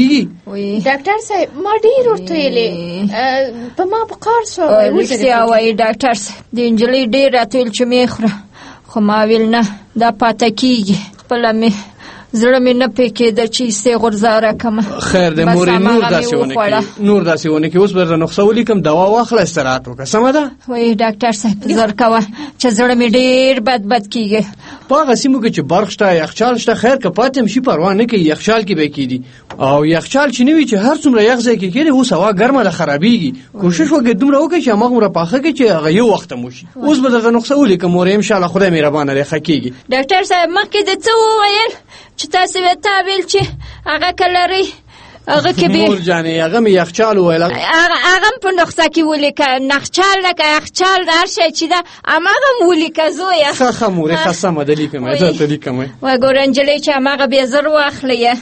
کیږي. ډاکټر صاحب ما ډیر ورته ویلې په ما په کار سو رښتیا وایي ډاکټر صاحب د انجلۍ ډیر راته ویل چې مې خوره خو ما ویل نه دا پاته کیږي خپله مې زړه مې نه پې کېده چې ایسې غورځاره کړمه. خیر دی مورې نور داسې ونه کړي نور داسې ونه کړي. اوس به درته نسخه ولیکم دوا واخله استراحت وکړه سمه ده. وایي ډاکټر صاحب زر کوه چې زړه مې ډېر بد بد کېږي. په هغه سیمو کې چې برق شته یخچال شته خیر که پاتې هم شي پروا نه کوي یخچال کې به کېدي او یخچال چې نه وي چې هر څومره یخ ځای کې کېږي اوس هوا ګرمه ده خرابېږي. کوشش وکړئ دومره وکړئ چې هماغومره پاخه کړئ چې هغه یو وخت هم وشي. اوس به درته نسخه ولیکم مورې انشاءالله خدای مهربانه دی ښه کېږي. ډاکټر صاحب مخکې د څه وویل چې تاسو تا ویل چې هغه کلري هغه کې به مور جانې هغه مې یخچال وویل هغه په نسخه کې ولیکه نخچال لکه یخچال هر شی چې ده هماغه م ولیکه زویه. ښه ښه مورې ښه سمه ده لیکم یې درته لیکم یې. وایه ګوره نجلۍ چې هماغه بیا زر واخلې یې.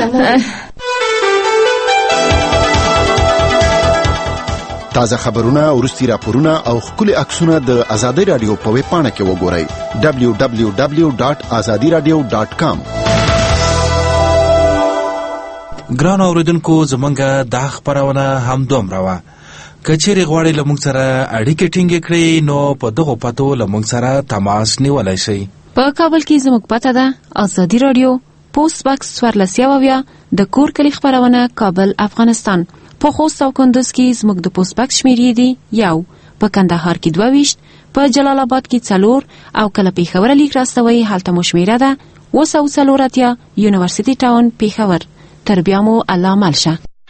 تازه خبرونه وروستي راپورونه او ښکلي عکسونه د ازادي رادیو په ویب پاڼه کې وګورئ دبلیو دبلیو دبلیو ډاټ ازادي رادیو ډاټ کام. ګران اوریدونکو زمونږه دا خبرونه همدومره وه. که چیرې غواړئ له موږ سره اړیکې ټینګې کړئ نو په دغو پتو له موږ سره تماس نیولی شئ. په کابل کې زموږ پته ده ازادي رادیو پوسټ باکس څوارلس یو اویا د کور کلي خپرونه کابل افغانستان. په خوست او کندوز کې زموږ د پوسټ باکس شمیرې دي یو، په کندهار کې دوه ویشت، په جلال آباد کې څلور او کله پېښور لیک راستوئ هلته مو شمیره ده اوه سوه څلور اتیا یونیورسټي ټاون پېښور. تر بیا مو الله مل شه.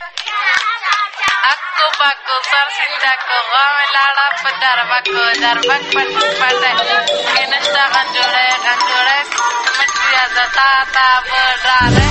اکو پاکو سر سندکو غام لاړه په دربکو دربک پټ پټ کې نشته غنجوړې غنجوړې مټیا زتا تا بډاره.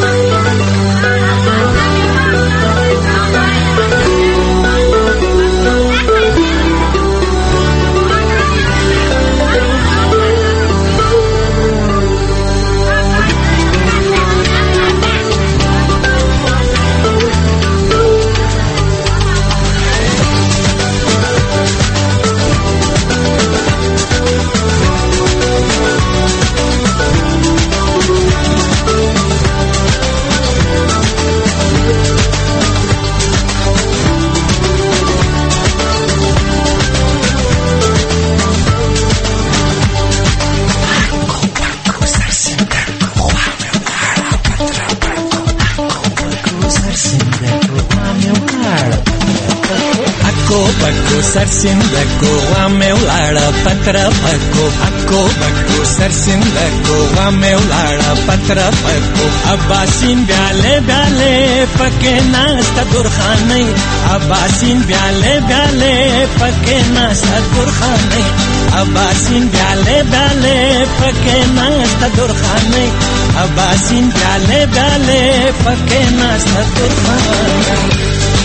بکو سر سندکو غامه ولاړه پتر پکو اکو بکو سر سندکو غامه ولاړه پتر پکو اباسین بیاله بیاله پکې ناستا درخانه اباسین بیاله بیاله پکې ناستا درخانه اباسین بیاله بیاله پکې ناستا درخانه اباسین بیاله بیاله پکې ناستا درخانه.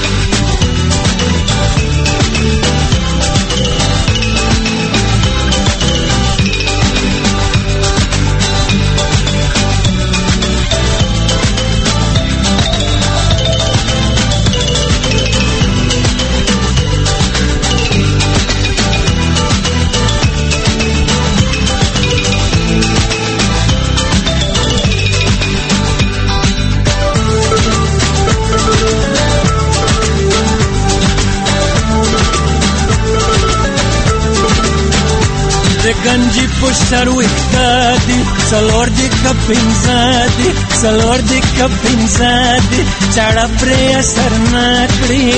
گنجی پشتر وکدادی سلور دی کپینزادی سلور دی کپینزادی چاڑا پری اثر نکڑی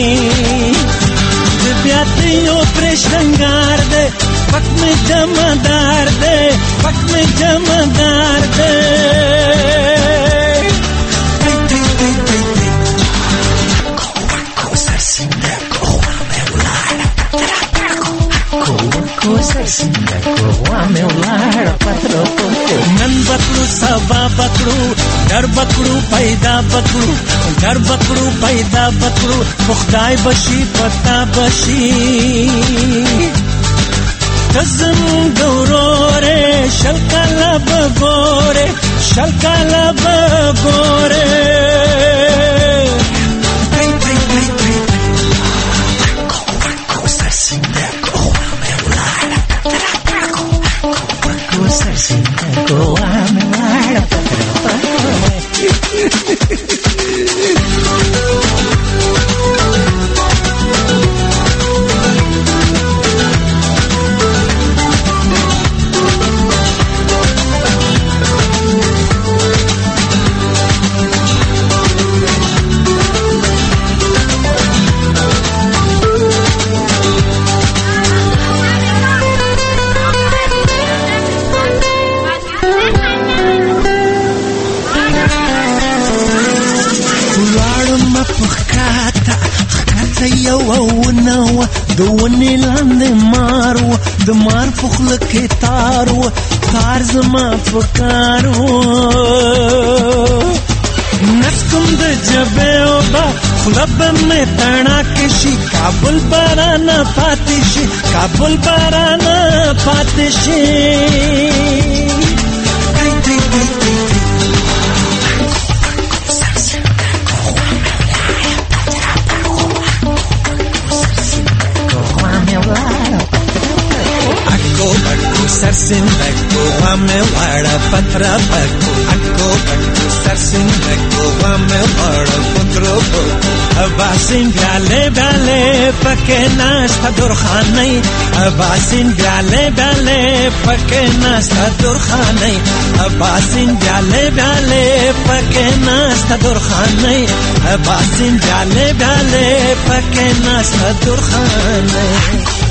بیاتیو پرشنگار دے پک میں جمدار دے پک میں جمدار دے نن بکړو سبا بکړو در بکړو پیدا بکړو در بکړو پیدا بکړو خدای بشي پتا بشي تزم ګورore شل کاله بګوره شل کاله بګوره د ونې لاندې مار و د مار په خوله کې تار و تار زما په کار و نس کوم د جبې اوبه خوله به مې تڼاکې شي کابل بارانه پاتې شي کابل بارانه پاتې شي सरसिन बको वामे वाड़ा पत्रा बको अको बको सरसिन बको वामे वाड़ा पुत्रो बको अबासिन ब्याले ब्याले पके नाश्ता दुरखाने अबासिन ब्याले ब्याले पके नाश्ता दुरखाने अबासिन ब्याले ब्याले पके नाश्ता दुरखाने अबासिन ब्याले ब्याले पके नाश्ता दुरखाने